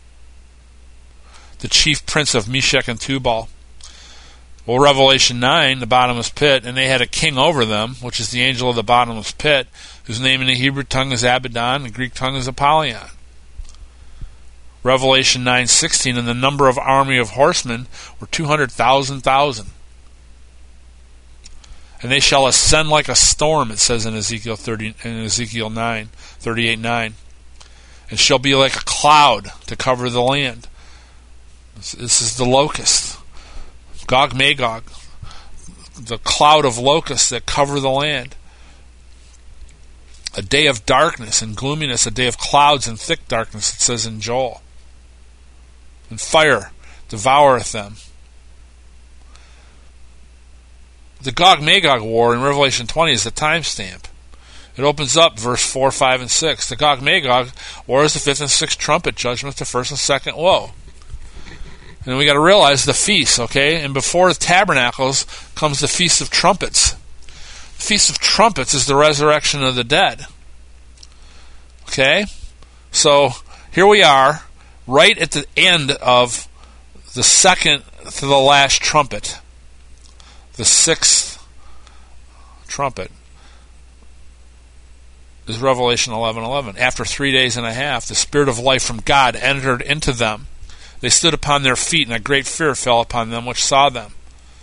The chief prince of Meshech and Tubal. Well, Revelation nine, the bottomless pit, and they had a king over them, which is the angel of the bottomless pit, whose name in the Hebrew tongue is Abaddon, the Greek tongue is Apollyon. Revelation nine sixteen, and the number of army of horsemen were two hundred thousand thousand. And they shall ascend like a storm, it says in Ezekiel thirty, in Ezekiel nine, thirty-eight nine, and shall be like a cloud to cover the land. This, this is the locust, Gog Magog, the cloud of locusts that cover the land. A day of darkness and gloominess, a day of clouds and thick darkness, it says in Joel. And fire devoureth them. The Gog-Magog war in Revelation twenty is the timestamp. It opens up verse four, five, and six. The Gog-Magog war is the fifth and sixth trumpet judgment, the first and second woe. And we got to realize the feast, okay? And before the tabernacles comes the Feast of Trumpets. The Feast of Trumpets is the resurrection of the dead. Okay? So here we are, right at the end of the second to the last trumpet. The sixth trumpet is Revelation eleven eleven. After three days and a half, the Spirit of life from God entered into them. They stood upon their feet, and a great fear fell upon them which saw them.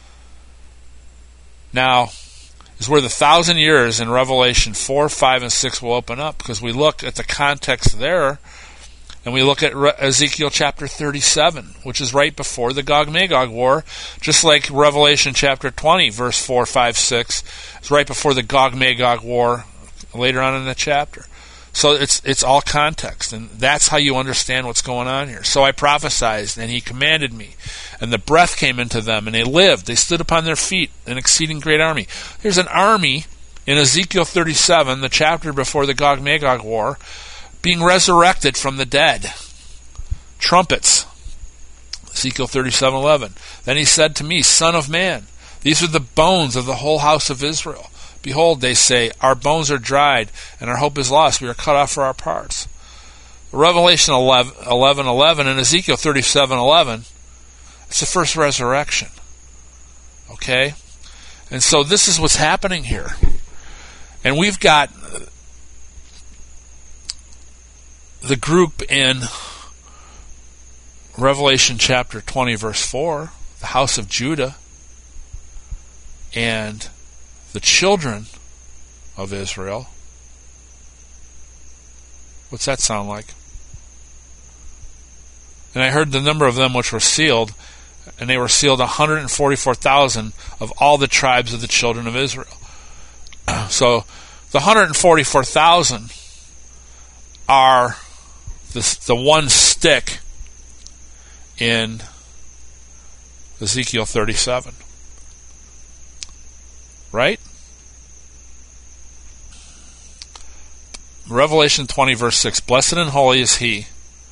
Now is where the thousand years in Revelation four, five, and six will open up, because we look at the context there, and we look at Re- Ezekiel chapter thirty-seven, which is right before the Gog-Magog war, just like Revelation chapter twenty, verse four, five, six, is right before the Gog-Magog war later on in the chapter. So it's it's all context, and that's how you understand what's going on here. So I prophesied, and he commanded me, and the breath came into them, and they lived. They stood upon their feet, an exceeding great army. There's an army in Ezekiel thirty-seven, the chapter before the Gog-Magog war, being resurrected from the dead. Trumpets. Ezekiel thirty-seven eleven. Then he said to me, Son of man, these are the bones of the whole house of Israel. Behold, they say, our bones are dried, and our hope is lost. We are cut off for our parts. Revelation eleven eleven and Ezekiel thirty-seven eleven, it's the first resurrection. Okay? And so this is what's happening here. And we've got the group in Revelation chapter twenty, verse four, the house of Judah, and the children of Israel. What's that sound like? And I heard the number of them which were sealed, and they were sealed one hundred forty-four thousand of all the tribes of the children of Israel. So the one hundred forty-four thousand are the, the one stick in Ezekiel thirty-seven. Right? Revelation twenty, verse six. Blessed and holy is he.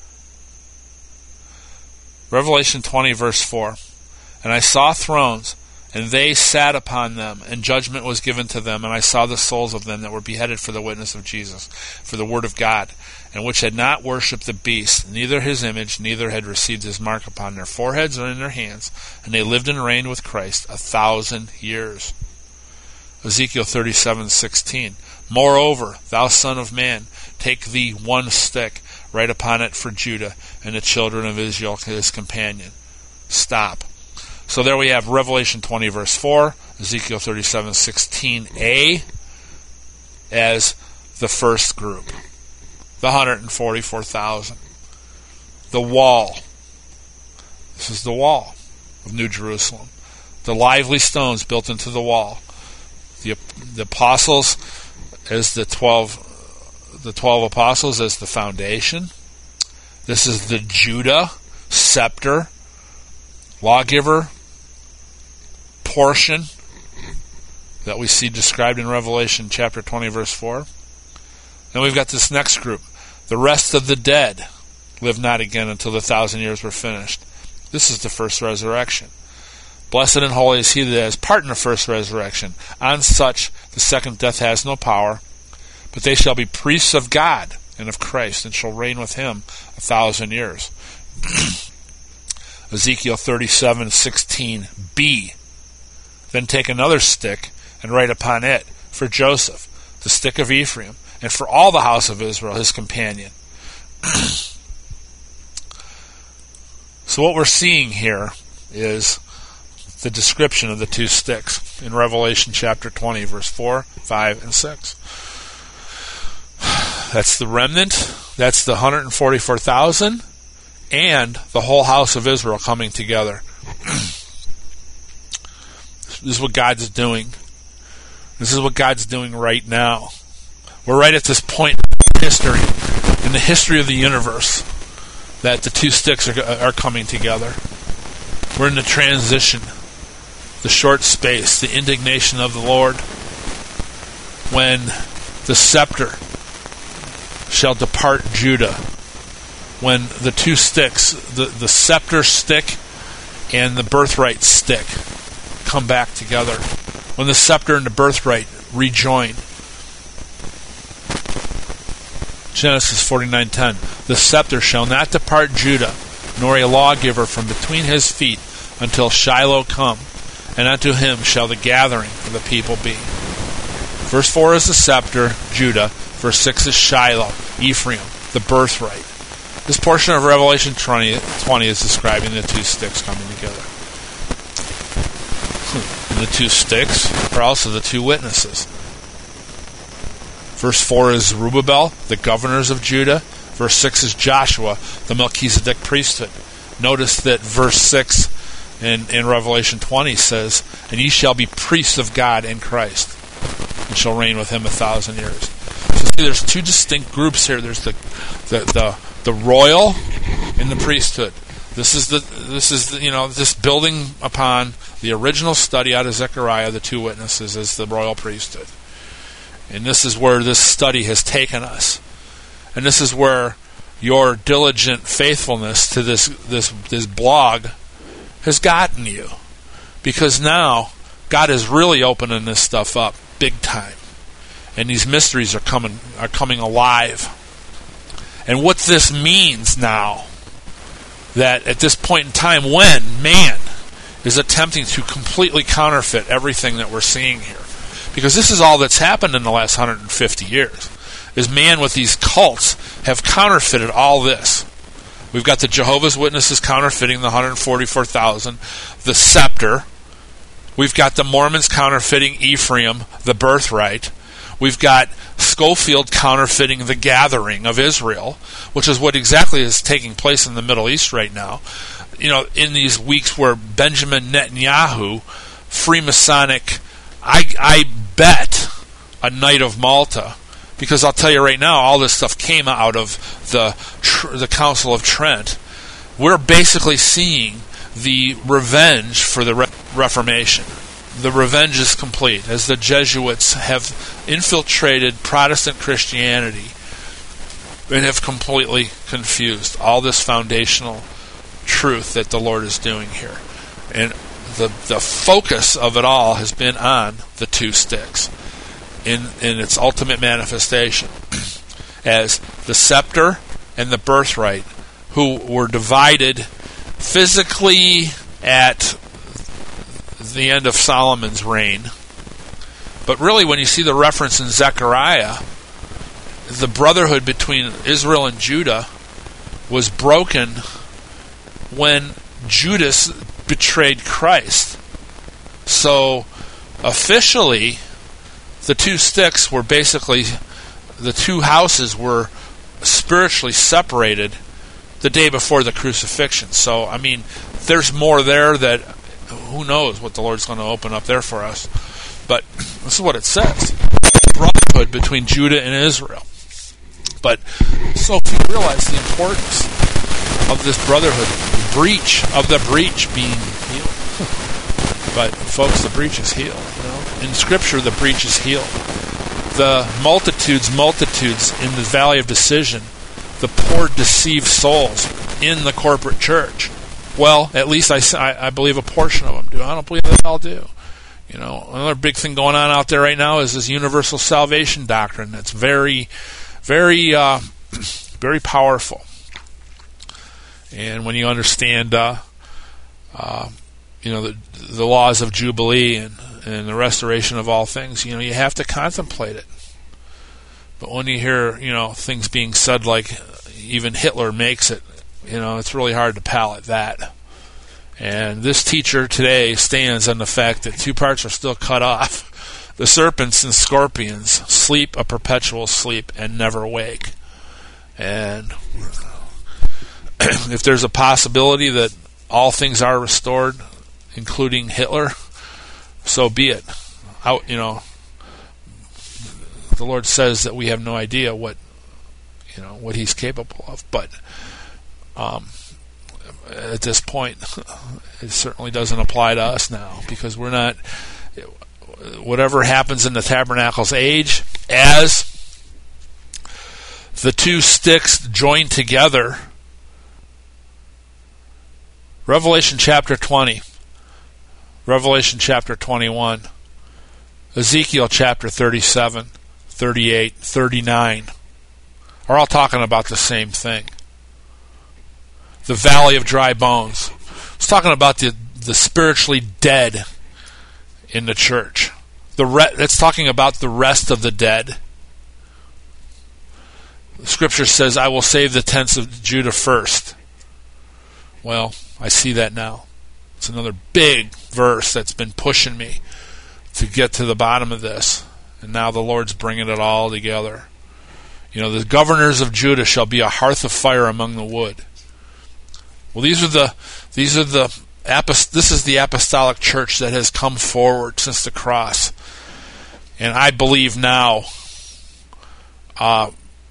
Revelation twenty, verse four. And I saw thrones, and they sat upon them, and judgment was given to them. And I saw the souls of them that were beheaded for the witness of Jesus, for the word of God, and which had not worshipped the beast, neither his image, neither had received his mark upon their foreheads or in their hands. And they lived and reigned with Christ a thousand years. Ezekiel thirty-seven sixteen. Moreover, thou son of man, take thee one stick, write upon it for Judah and the children of Israel his companion. Stop. So there we have Revelation twenty, verse four, Ezekiel thirty-seven sixteen a as the first group, the one hundred forty-four thousand. The wall. This is the wall of New Jerusalem. The lively stones built into the wall. The, the apostles as the twelve, the twelve apostles as the foundation. This is the Judah scepter, lawgiver portion that we see described in Revelation chapter twenty, verse four. Then we've got this next group. The rest of the dead live not again until the thousand years were finished. This is the first resurrection. Blessed and holy is he that has part in the first resurrection. On such the second death has no power, but they shall be priests of God and of Christ, and shall reign with him a thousand years. Ezekiel thirty-seven sixteen b. Then take another stick, and write upon it, for Joseph, the stick of Ephraim, and for all the house of Israel, his companion. So what we're seeing here is the description of the two sticks in Revelation chapter twenty, verse four, five, and six. That's the remnant, that's the one hundred forty-four thousand, and the whole house of Israel coming together. This is what God's doing. This is what God's doing right now. We're right at this point in history, in the history of the universe, that the two sticks are, are coming together. We're in the transition, the short space, the indignation of the Lord, when the scepter shall depart Judah, when the two sticks, the, the scepter stick and the birthright stick, come back together, when the scepter and the birthright rejoin. Genesis forty-nine ten. The scepter shall not depart Judah, nor a lawgiver from between his feet, until Shiloh come, and unto him shall the gathering of the people be. Verse four is the scepter, Judah. Verse six is Shiloh, Ephraim, the birthright. This portion of Revelation twenty, twenty is describing the two sticks coming together. And the two sticks are also the two witnesses. Verse four is Zerubbabel, the governors of Judah. Verse six is Joshua, the Melchizedek priesthood. Notice that verse six in, in Revelation twenty says, and ye shall be priests of God in Christ, and shall reign with him a thousand years. So see there's two distinct groups here. There's the the the, the royal and the priesthood. This is the this is the, you know this building upon the original study out of Zechariah, the two witnesses, as the royal priesthood. And this is where this study has taken us. And this is where your diligent faithfulness to this this this blog has gotten you. Because now God is really opening this stuff up big time. And these mysteries are coming are coming alive. And what this means now, that at this point in time when man is attempting to completely counterfeit everything that we're seeing here, because this is all that's happened in the last one hundred fifty years, is man with these cults have counterfeited all this. We've got the Jehovah's Witnesses counterfeiting the one hundred forty-four thousand, the scepter. We've got the Mormons counterfeiting Ephraim, the birthright. We've got Schofield counterfeiting the gathering of Israel, which is what exactly is taking place in the Middle East right now. You know, in these weeks where Benjamin Netanyahu, Freemasonic, I, I bet a Knight of Malta, because I'll tell you right now, all this stuff came out of the the Council of Trent. We're basically seeing the revenge for the Re- Reformation. The revenge is complete, as the Jesuits have infiltrated Protestant Christianity and have completely confused all this foundational truth that the Lord is doing here. And the the focus of it all has been on the two sticks in, in its ultimate manifestation as the scepter and the birthright, who were divided physically at the end of Solomon's reign. But really, when you see the reference in Zechariah, the brotherhood between Israel and Judah was broken when Judas betrayed Christ. So officially, the two sticks were basically, the two houses were spiritually separated the day before the crucifixion. So, I mean, there's more there that who knows what the Lord's going to open up there for us. But this is what it says. Brotherhood between Judah and Israel. But so if you realize the importance of this brotherhood, the breach of the breach being healed. But folks, the breach is healed. You know? In Scripture, the breach is healed. The multitudes, multitudes in the valley of decision, the poor deceived souls in the corporate church. Well, at least I, I believe a portion of them do. I don't believe they all do. You know, another big thing going on out there right now is this universal salvation doctrine that's very, very, uh, very powerful. And when you understand, uh, uh, you know, the, the laws of Jubilee and, and the restoration of all things, you know, you have to contemplate it. But when you hear, you know, things being said like even Hitler makes it, you know, it's really hard to palate that. And this teacher today stands on the fact that two parts are still cut off. The serpents and scorpions sleep a perpetual sleep and never wake. And if there's a possibility that all things are restored, including Hitler, so be it. I, you know, the Lord says that we have no idea what, you know, what He's capable of, but um, at this point, it certainly doesn't apply to us now, because we're not. Whatever happens in the tabernacle's age, as the two sticks join together. Revelation chapter twenty, Revelation chapter twenty-one, Ezekiel chapter thirty-seven, thirty-eight, thirty-nine are all talking about the same thing. The valley of dry bones. It's talking about the, the spiritually dead in the church. The re- it's talking about the rest of the dead. The Scripture says, I will save the tents of Judah first. Well, I see that now. It's another big verse that's been pushing me to get to the bottom of this. And now the Lord's bringing it all together. You know, the governors of Judah shall be a hearth of fire among the wood. Well, these are the these are the apost- this is the apostolic church that has come forward since the cross, and I believe now uh,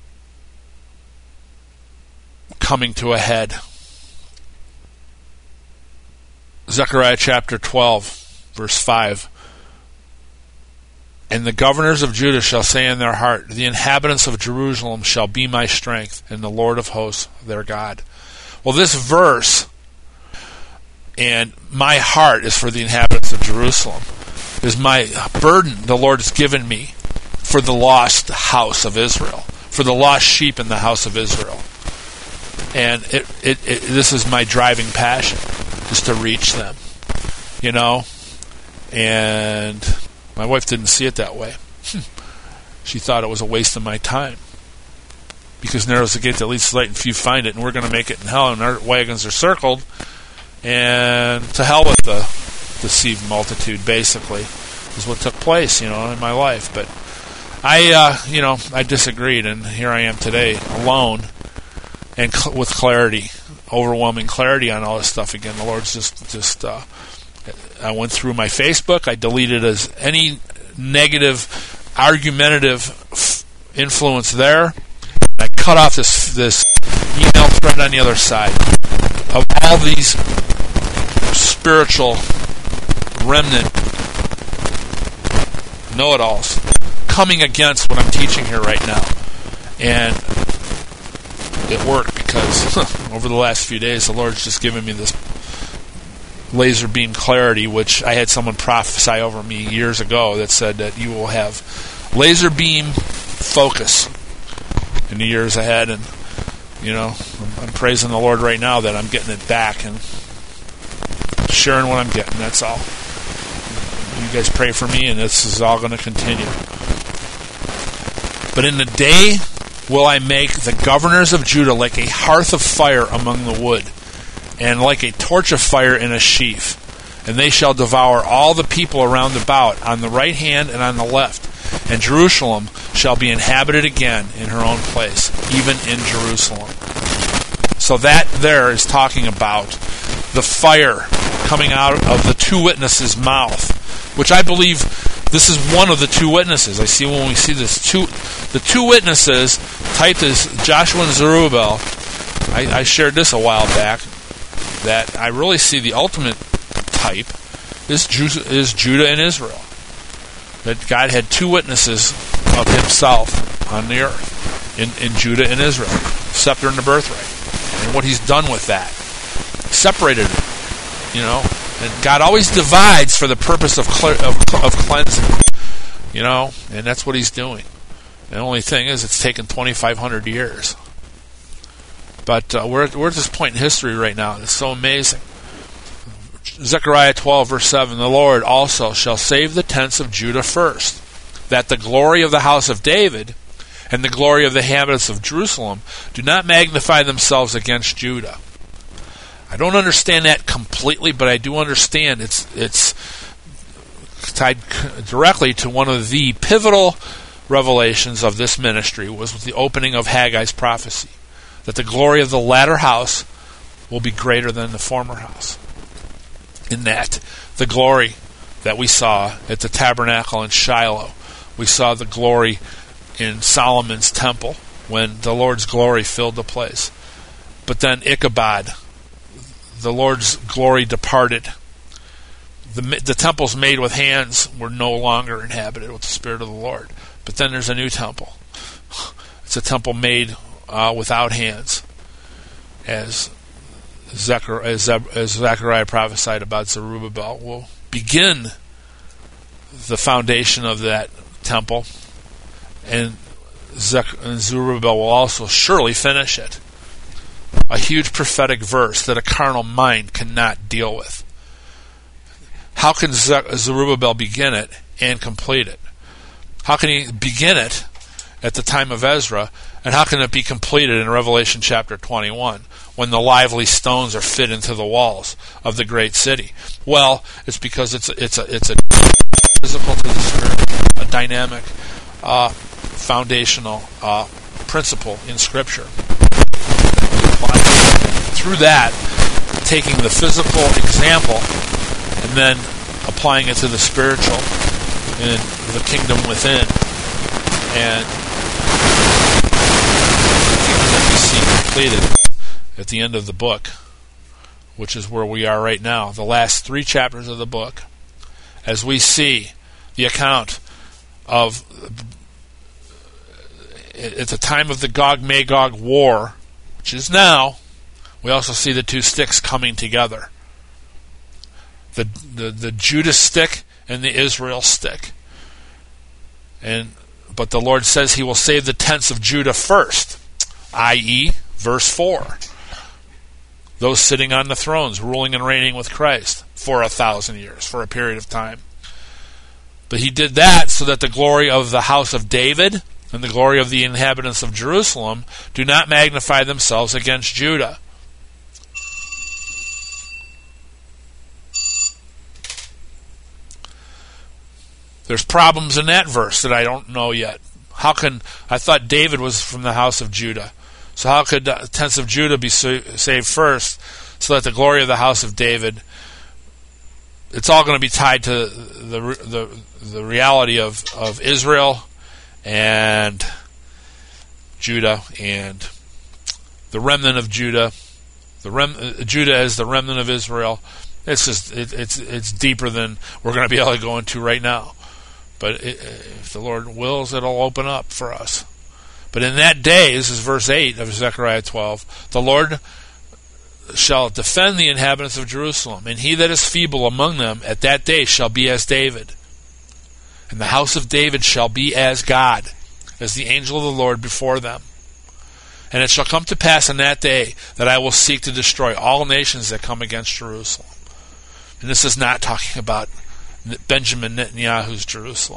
coming to a head. Zechariah chapter twelve, verse five. And the governors of Judah shall say in their heart, the inhabitants of Jerusalem shall be my strength, and the Lord of hosts their God. Well, this verse, and my heart is for the inhabitants of Jerusalem, is my burden the Lord has given me for the lost house of Israel, for the lost sheep in the house of Israel. And it, it, it this is my driving passion, is to reach them, you know. And my wife didn't see it that way. She thought it was a waste of my time, because narrow is the gate that leads to light, and few find it, and we're going to make it in hell, and our wagons are circled, and to hell with the deceived multitude, basically, is what took place, you know, in my life. But I, uh, you know, I disagreed, and here I am today, alone, and cl- with clarity, overwhelming clarity on all this stuff again. The Lord's just, just, uh, I went through my Facebook. I deleted as any negative, argumentative f- influence there. I cut off this this email thread on the other side of all these spiritual remnant know-it-alls coming against what I'm teaching here right now. And it worked, because over the last few days, the Lord's just given me this laser beam clarity, which I had someone prophesy over me years ago that said that you will have laser beam focus in the years ahead. And, you know, I'm, I'm praising the Lord right now that I'm getting it back and sharing what I'm getting. That's all. You guys pray for me, and this is all going to continue. But in the day will I make the governors of Judah like a hearth of fire among the wood, and like a torch of fire in a sheaf. And they shall devour all the people around about, on the right hand and on the left. And Jerusalem shall be inhabited again in her own place, even in Jerusalem. So that there is talking about the fire coming out of the two witnesses' mouth, which I believe this is one of the two witnesses. I see when we see this two, the two witnesses typed as Joshua and Zerubbabel. I, I shared this a while back, that I really see the ultimate type is, Ju- is Judah and Israel. That God had two witnesses of himself on the earth, in, in Judah and Israel, scepter and the birthright. And what he's done with that. Separated it, you know. And God always divides for the purpose of, cle- of, of cleansing, you know, and that's what he's doing. The only thing is, it's taken twenty-five hundred years. But uh, we're, we're at this point in history right now. It's so amazing. Zechariah twelve, verse seven, the Lord also shall save the tents of Judah first, that the glory of the house of David and the glory of the inhabitants of Jerusalem do not magnify themselves against Judah. I don't understand that completely, but I do understand it's it's tied directly to one of the pivotal revelations of this ministry, was with the opening of Haggai's prophecy, that the glory of the latter house will be greater than the former house. In that, the glory that we saw at the tabernacle in Shiloh, we saw the glory in Solomon's temple when the Lord's glory filled the place. But then Ichabod, the Lord's glory departed. The, the temples made with hands were no longer inhabited with the Spirit of the Lord. But then there's a new temple. It's a temple made uh, without hands, as Zechariah, as, as Zechariah prophesied about. Zerubbabel will begin the foundation of that temple, and, Zech, and Zerubbabel will also surely finish it. A huge prophetic verse that a carnal mind cannot deal with. How can Zerubbabel begin it and complete it? How can he begin it at the time of Ezra, and how can it be completed in Revelation chapter twenty-one, when the lively stones are fit into the walls of the great city? Well, it's because it's a, it's a it's a physical to the spirit, a dynamic, uh, foundational uh, principle in Scripture. Through that, taking the physical example and then applying it to the spiritual in the kingdom within, and that we see completed at the end of the book, which is where we are right now, the last three chapters of the book, as we see the account of, at the time of the Gog-Magog war, which is now, we also see the two sticks coming together. The, the, the Judah stick and the Israel stick. And but the Lord says he will save the tents of Judah first, that is, verse four. Those sitting on the thrones, ruling and reigning with Christ for a thousand years, for a period of time. But he did that so that the glory of the house of David and the glory of the inhabitants of Jerusalem do not magnify themselves against Judah. There's problems in that verse that I don't know yet. How can, I thought David was from the house of Judah. So how could the tents of Judah be saved first so that the glory of the house of David, it's all going to be tied to the the, the reality of, of Israel and Judah and the remnant of Judah, the rem, uh, Judah as the remnant of Israel. It's just, it, it's it's deeper than we're going to be able to go into right now. But it, if the Lord wills, it'll open up for us. But in that day, this is verse eight of Zechariah twelve, the Lord shall defend the inhabitants of Jerusalem, and he that is feeble among them at that day shall be as David. And the house of David shall be as God, as the angel of the Lord before them. And it shall come to pass in that day that I will seek to destroy all nations that come against Jerusalem. And this is not talking about Benjamin Netanyahu's Jerusalem.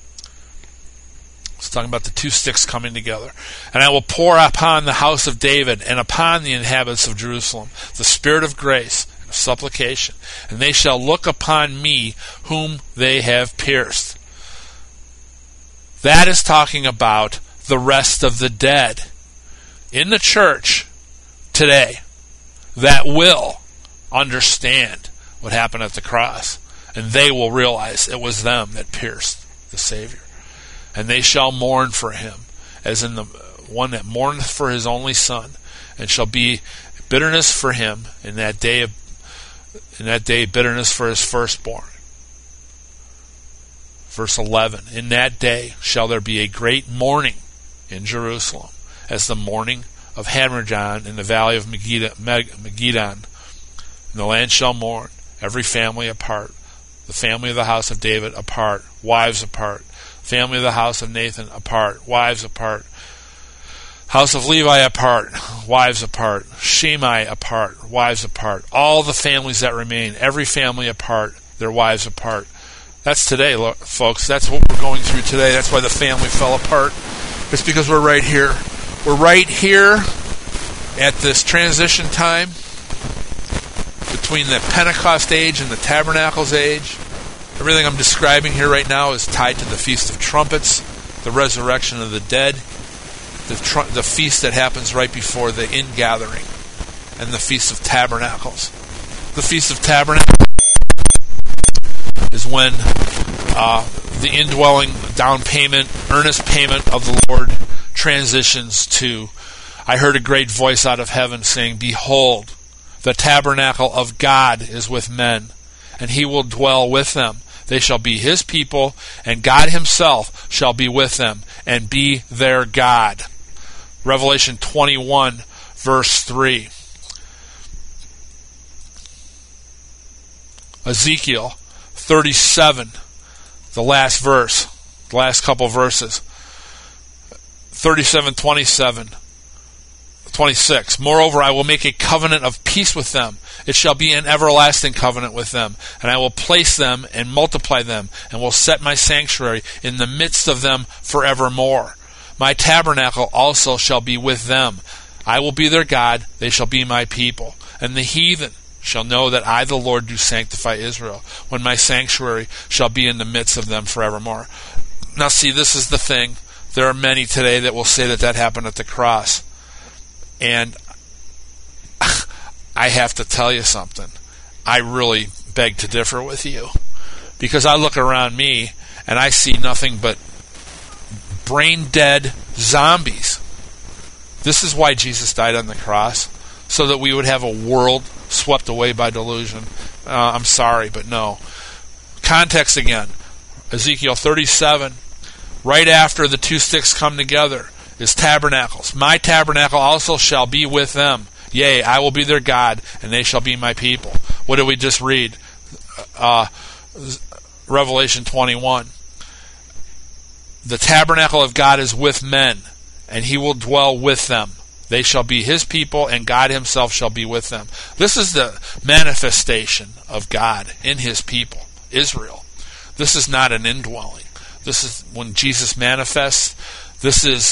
It's talking about the two sticks coming together. And I will pour upon the house of David and upon the inhabitants of Jerusalem the spirit of grace and of supplication, and they shall look upon me whom they have pierced. That is talking about the rest of the dead in the church today that will understand what happened at the cross. And they will realize it was them that pierced the Savior. And they shall mourn for him, as in the one that mourneth for his only son, and shall be bitterness for him in that day of, in that day bitterness for his firstborn. Verse eleven, in that day shall there be a great mourning in Jerusalem, as the mourning of Hadrajon in the valley of Megiddon. And the land shall mourn, every family apart, the family of the house of David apart, wives apart, family of the house of Nathan apart, wives apart, house of Levi apart, wives apart, Shimei apart, wives apart, all the families that remain, every family apart, their wives apart. That's today, folks. That's what we're going through today. That's why the family fell apart. It's because we're right here. We're right here at this transition time between the Pentecost age and the Tabernacles age. Everything I'm describing here right now is tied to the Feast of Trumpets, the resurrection of the dead, the, tr- the feast that happens right before the ingathering, and the Feast of Tabernacles. The Feast of Tabernacles is when uh, the indwelling down payment, earnest payment of the Lord transitions to, I heard a great voice out of heaven saying, behold, the tabernacle of God is with men, and he will dwell with them. They shall be his people, and God himself shall be with them, and be their God. Revelation twenty-one, verse three. Ezekiel thirty-seven, the last verse, the last couple verses. thirty-seven, twenty-seven. twenty-six. Moreover, I will make a covenant of peace with them. It shall be an everlasting covenant with them. And I will place them and multiply them, and will set my sanctuary in the midst of them forevermore. My tabernacle also shall be with them. I will be their God, they shall be my people. And the heathen shall know that I, the Lord, do sanctify Israel, when my sanctuary shall be in the midst of them forevermore. Now see, this is the thing. There are many today that will say that that happened at the cross. And I have to tell you something. I really beg to differ with you. Because I look around me and I see nothing but brain-dead zombies. This is why Jesus died on the cross, so that we would have a world swept away by delusion. Uh, I'm sorry, but no. Context again. Ezekiel thirty-seven, right after the two sticks come together, is tabernacles. My tabernacle also shall be with them. Yea, I will be their God, and they shall be my people. What did we just read? Uh, Revelation twenty-one. The tabernacle of God is with men, and he will dwell with them. They shall be his people, and God himself shall be with them. This is the manifestation of God in his people, Israel. This is not an indwelling. This is when Jesus manifests. This is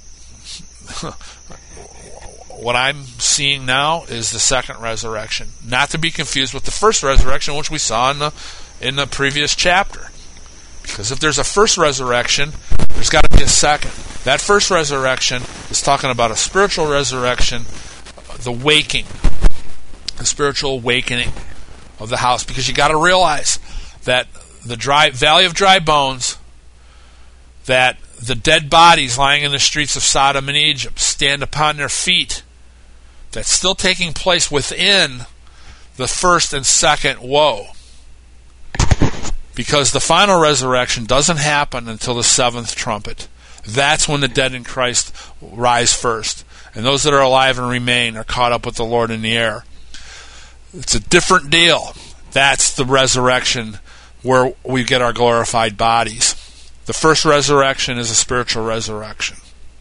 what I'm seeing now is the second resurrection, not to be confused with the first resurrection, which we saw in the in the previous chapter. Because if there's a first resurrection, there's got to be a second. That first resurrection is talking about a spiritual resurrection, the waking, the spiritual awakening of the house. Because you got to realize that the dry valley of dry bones, that the dead bodies lying in the streets of Sodom and Egypt stand upon their feet. That's still taking place within the first and second woe. Because the final resurrection doesn't happen until the seventh trumpet. That's when the dead in Christ rise first. And those that are alive and remain are caught up with the Lord in the air. It's a different deal. That's the resurrection where we get our glorified bodies. The first resurrection is a spiritual resurrection.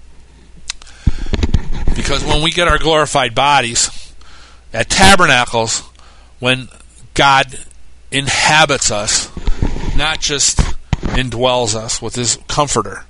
Because when we get our glorified bodies, at tabernacles, when God inhabits us, not just indwells us with his comforter,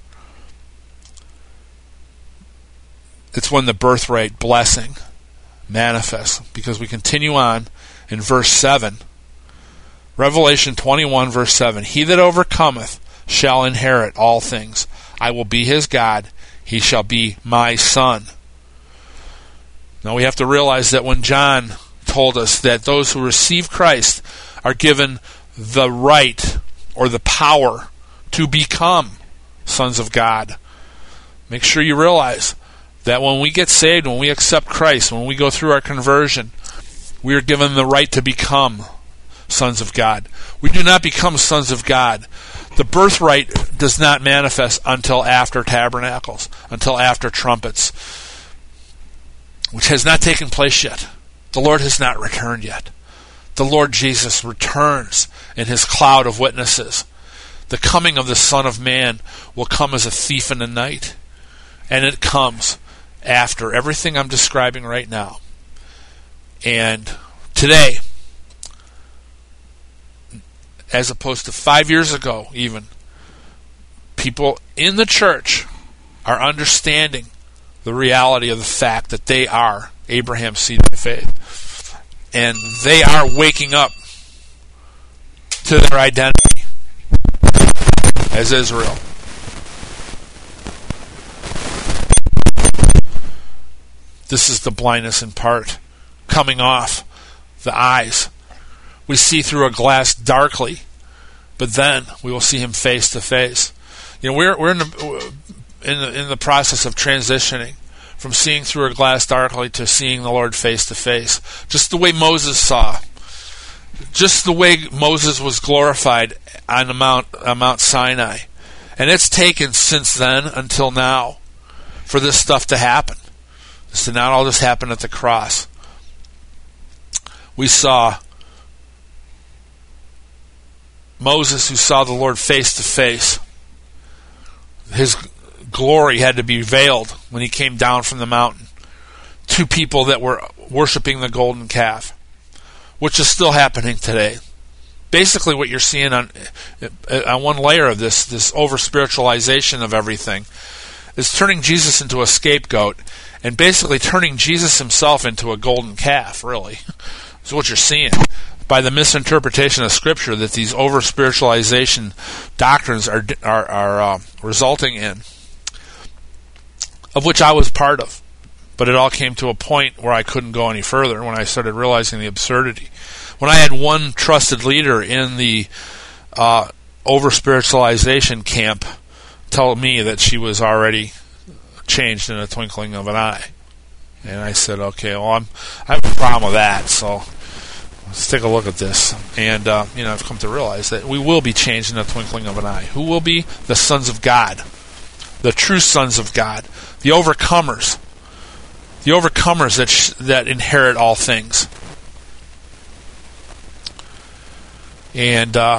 it's when the birthright blessing manifests. Because we continue on in verse seven. Revelation twenty-one, verse seven. He that overcometh shall inherit all things. I will be his God. He shall be my son. Now we have to realize that when John told us that those who receive Christ are given the right or the power to become sons of God, make sure you realize that when we get saved, when we accept Christ, when we go through our conversion, we are given the right to become sons of God. We do not become sons of God. The birthright does not manifest until after tabernacles, until after trumpets, which has not taken place yet. The Lord has not returned yet. The Lord Jesus returns in his cloud of witnesses. The coming of the Son of Man will come as a thief in the night. And it comes after everything I'm describing right now. And today, as opposed to five years ago even, people in the church are understanding the reality of the fact that they are Abraham's seed by faith. And they are waking up to their identity as Israel. This is the blindness in part, coming off the eyes. We see through a glass darkly, but then we will see him face to face. You know, we're we're in the in the in the process of transitioning from seeing through a glass darkly to seeing the Lord face to face, just the way Moses saw, just the way Moses was glorified on the Mount on Mount Sinai, and it's taken since then until now for this stuff to happen. This did not all just happen at the cross. We saw Moses, who saw the Lord face to face. His glory had to be veiled when he came down from the mountain to people that were worshiping the golden calf, which is still happening today. Basically what you're seeing on on one layer of this, this over-spiritualization of everything, is turning Jesus into a scapegoat and basically turning Jesus himself into a golden calf, really. That's what you're seeing by the misinterpretation of Scripture that these over-spiritualization doctrines are are, are uh, resulting in, of which I was part of. But it all came to a point where I couldn't go any further when I started realizing the absurdity. When I had one trusted leader in the uh, over-spiritualization camp tell me that she was already changed in a twinkling of an eye. And I said, okay, well, I'm, I have a problem with that, so let's take a look at this. And, uh, you know, I've come to realize that we will be changed in a twinkling of an eye. Who will be? The sons of God. The true sons of God. The overcomers. The overcomers that sh- that inherit all things. And uh,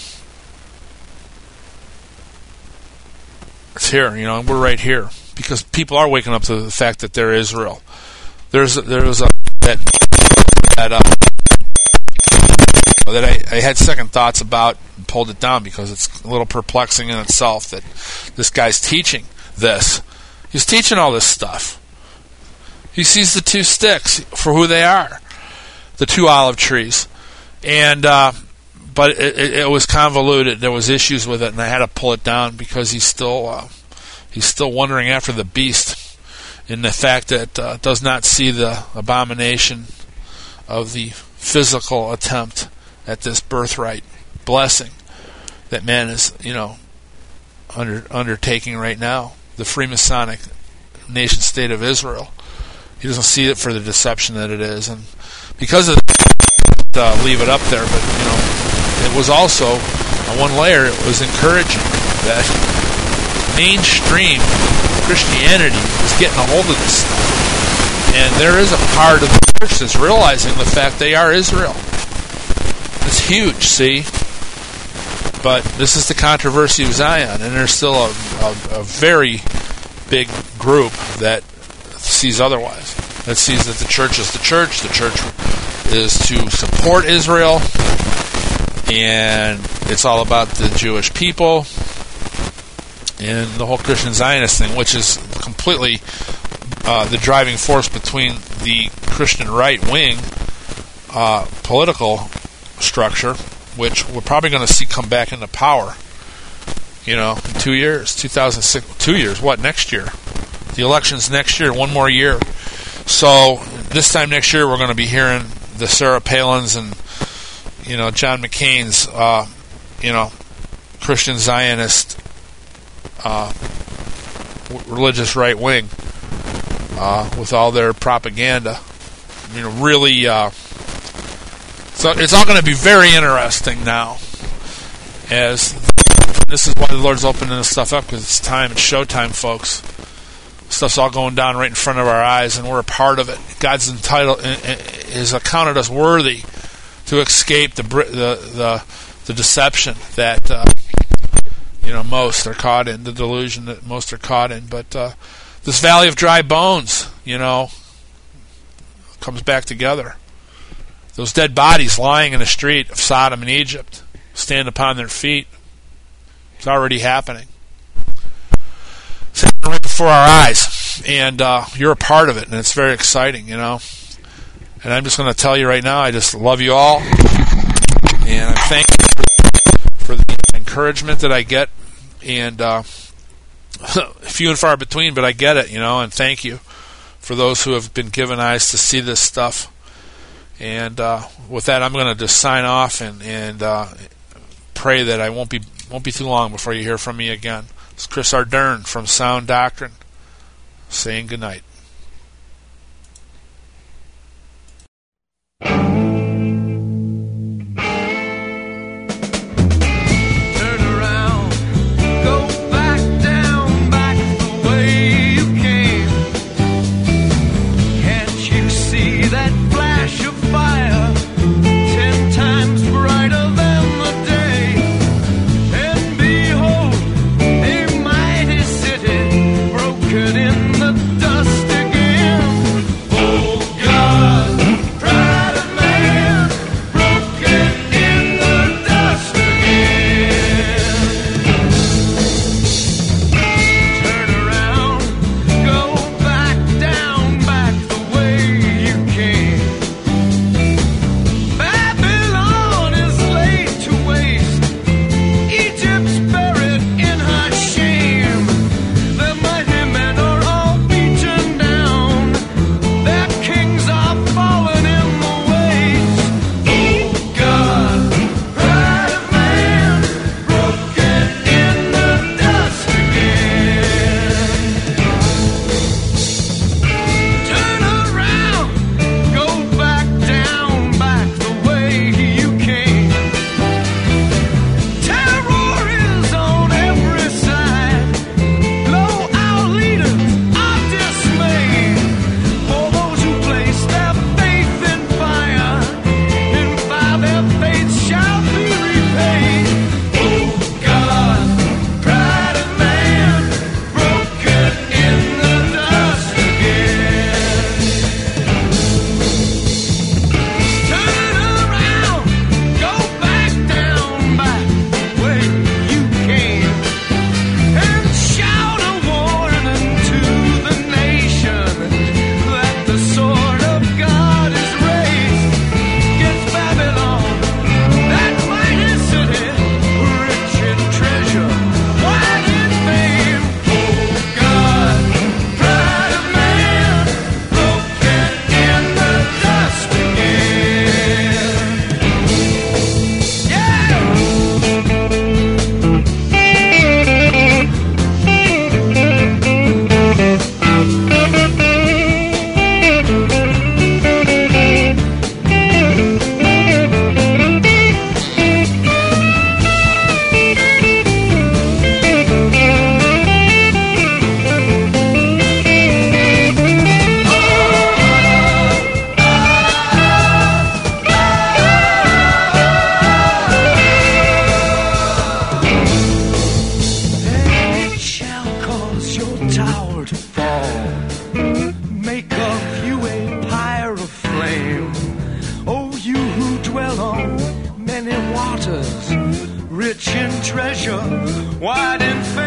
it's here, you know, we're right here. Because people are waking up to the fact that they're Israel. There's there was a that that uh, that I, I had second thoughts about and pulled it down because it's a little perplexing in itself that this guy's teaching this. He's teaching all this stuff. He sees the two sticks for who they are, the two olive trees, and uh, but it, it, it was convoluted. There was issues with it, and I had to pull it down because he's still uh, he's still wandering after the beast. In the fact that uh, does not see the abomination of the physical attempt at this birthright blessing that man is, you know, under undertaking right now, the Freemasonic nation state of Israel. He doesn't see it for the deception that it is, and because of that, uh, leave it up there. But you know, it was also on one layer. It was encouraging that mainstream Christianity is getting a hold of this stuff. And there is a part of the church that's realizing the fact they are Israel. It's huge, see? But this is the controversy of Zion, and there's still a, a, a very big group that sees otherwise. That sees that the church is the church, the church is to support Israel, and it's all about the Jewish people, and the whole Christian Zionist thing, which is completely uh, the driving force between the Christian right wing uh, political structure, which we're probably going to see come back into power, you know, in two years, two thousand six, two years, what, next year? The election's next year, one more year. So this time next year, we're going to be hearing the Sarah Palin's and, you know, John McCain's, uh, you know, Christian Zionist Uh, religious right wing uh, with all their propaganda. You know, really, uh, so it's all going to be very interesting now. As this is why the Lord's opening this stuff up, because it's time, it's showtime, folks. Stuff's all going down right in front of our eyes, and we're a part of it. God's entitled, has accounted us worthy to escape the the the, the deception that. Uh, You know, most are caught in, the delusion that most are caught in. But uh, this valley of dry bones, you know, comes back together. Those dead bodies lying in the street of Sodom and Egypt stand upon their feet. It's already happening. It's happening right before our eyes. And uh, you're a part of it, and it's very exciting, you know. And I'm just going to tell you right now, I just love you all. And I'm thankful for the encouragement that I get, and uh, few and far between, but I get it, you know, and thank you for those who have been given eyes to see this stuff. And uh, with that, I'm going to just sign off and and uh, pray that I won't be won't be too long before you hear from me again. It's Chris Ardern from Sound Doctrine saying good night. In the dust wide and fair.